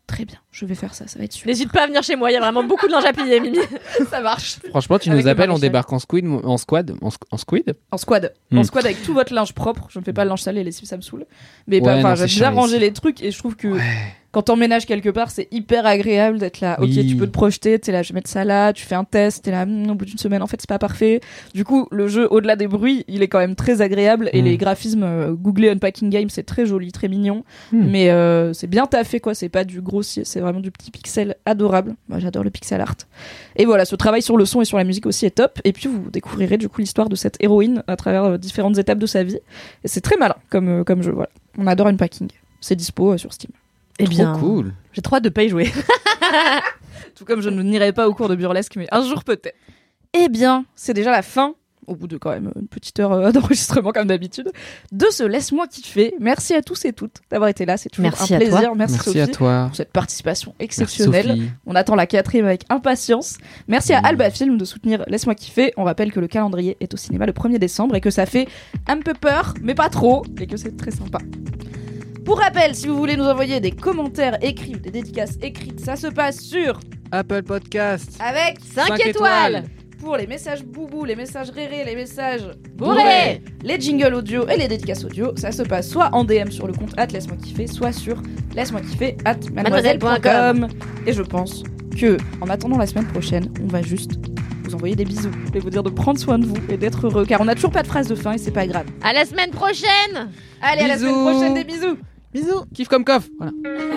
Très bien, je vais faire ça, ça va être super. N'hésite pas à venir chez moi, il y a vraiment beaucoup de linge à plier, Mimi. Ça marche. Franchement, tu Avec nous le appelles, on maréchal. débarque en squid, en squad, en, squ- en squid. En squad. Hmm. En squad avec tout votre linge propre. Je ne fais pas le linge sale et les lessives, ça me saoule. Mais Ouais, pas, enfin, non, j'aime c'est bien chiant, ranger ici. les trucs et je trouve que quand t'emménages quelque part, c'est hyper agréable d'être là. Ok, Oui. tu peux te projeter, t'es là, je vais mettre ça là, tu fais un test, t'es là, Hm, au bout d'une semaine, en fait, c'est pas parfait. Du coup, le jeu, au-delà des bruits, il est quand même très agréable et Mm. les graphismes, euh, googlez Unpacking Game, c'est très joli, très mignon. Mm. Mais euh, c'est bien taffé, quoi. C'est pas du grossier, c'est vraiment du petit pixel adorable. Moi, j'adore le pixel art. Et voilà, ce travail sur le son et sur la musique aussi est top. Et puis, vous découvrirez du coup l'histoire de cette héroïne à travers euh, différentes étapes de sa vie. Et c'est très malin comme, euh, comme jeu, voilà. On adore Unpacking. C'est dispo euh, sur Steam. Eh bien, Trop cool. j'ai trop hâte de pas y jouer. Tout comme je ne n'irai pas au cours de burlesque, mais un jour peut-être. Eh bien, c'est déjà la fin, au bout de quand même une petite heure euh, d'enregistrement comme d'habitude, de ce Laisse-moi kiffer. Merci à tous et toutes d'avoir été là, c'est toujours Merci un à plaisir. toi. Merci, Merci Sophie à toi. pour cette participation Merci exceptionnelle. Sophie. On attend la quatrième avec impatience. Merci à Mmh. Alba Film de soutenir Laisse-moi kiffer. On rappelle que le calendrier est au cinéma le premier décembre et que ça fait un peu peur, mais pas trop, et que c'est très sympa. Pour rappel, si vous voulez nous envoyer des commentaires écrits ou des dédicaces écrites, ça se passe sur Apple Podcast. avec cinq Cinq étoiles. étoiles. pour les messages boubou, les messages rérés, les messages Bourrés. les jingles audio et les dédicaces audio, ça se passe soit en D M sur le compte at laisse-moi kiffer, soit sur laisse-moi kiffer at mademoiselle point com. Et je pense que, en attendant la semaine prochaine, on va juste vous envoyer des bisous et vous dire de prendre soin de vous et d'être heureux, car on n'a toujours pas de phrase de fin et c'est pas grave. À la semaine prochaine. Allez, à la Bisous. semaine prochaine, des bisous. Bisous. Kiff comme coffre. Voilà.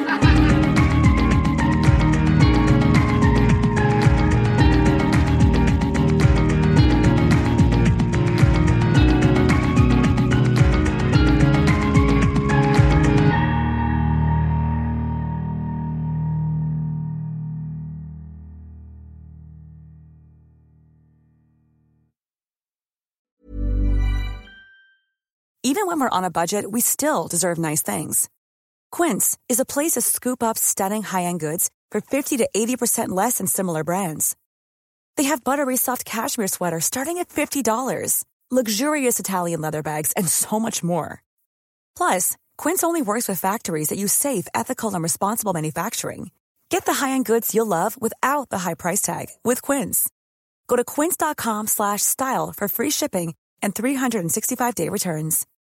Even when we're on a budget, we still deserve nice things. Quince is a place to scoop up stunning high-end goods for fifty to eighty percent less than similar brands. They have buttery soft cashmere sweaters starting at fifty dollars, luxurious Italian leather bags, and so much more. Plus, Quince only works with factories that use safe, ethical, and responsible manufacturing. Get the high-end goods you'll love without the high price tag with Quince. Go to quince.com slash style for free shipping and three sixty-five day returns.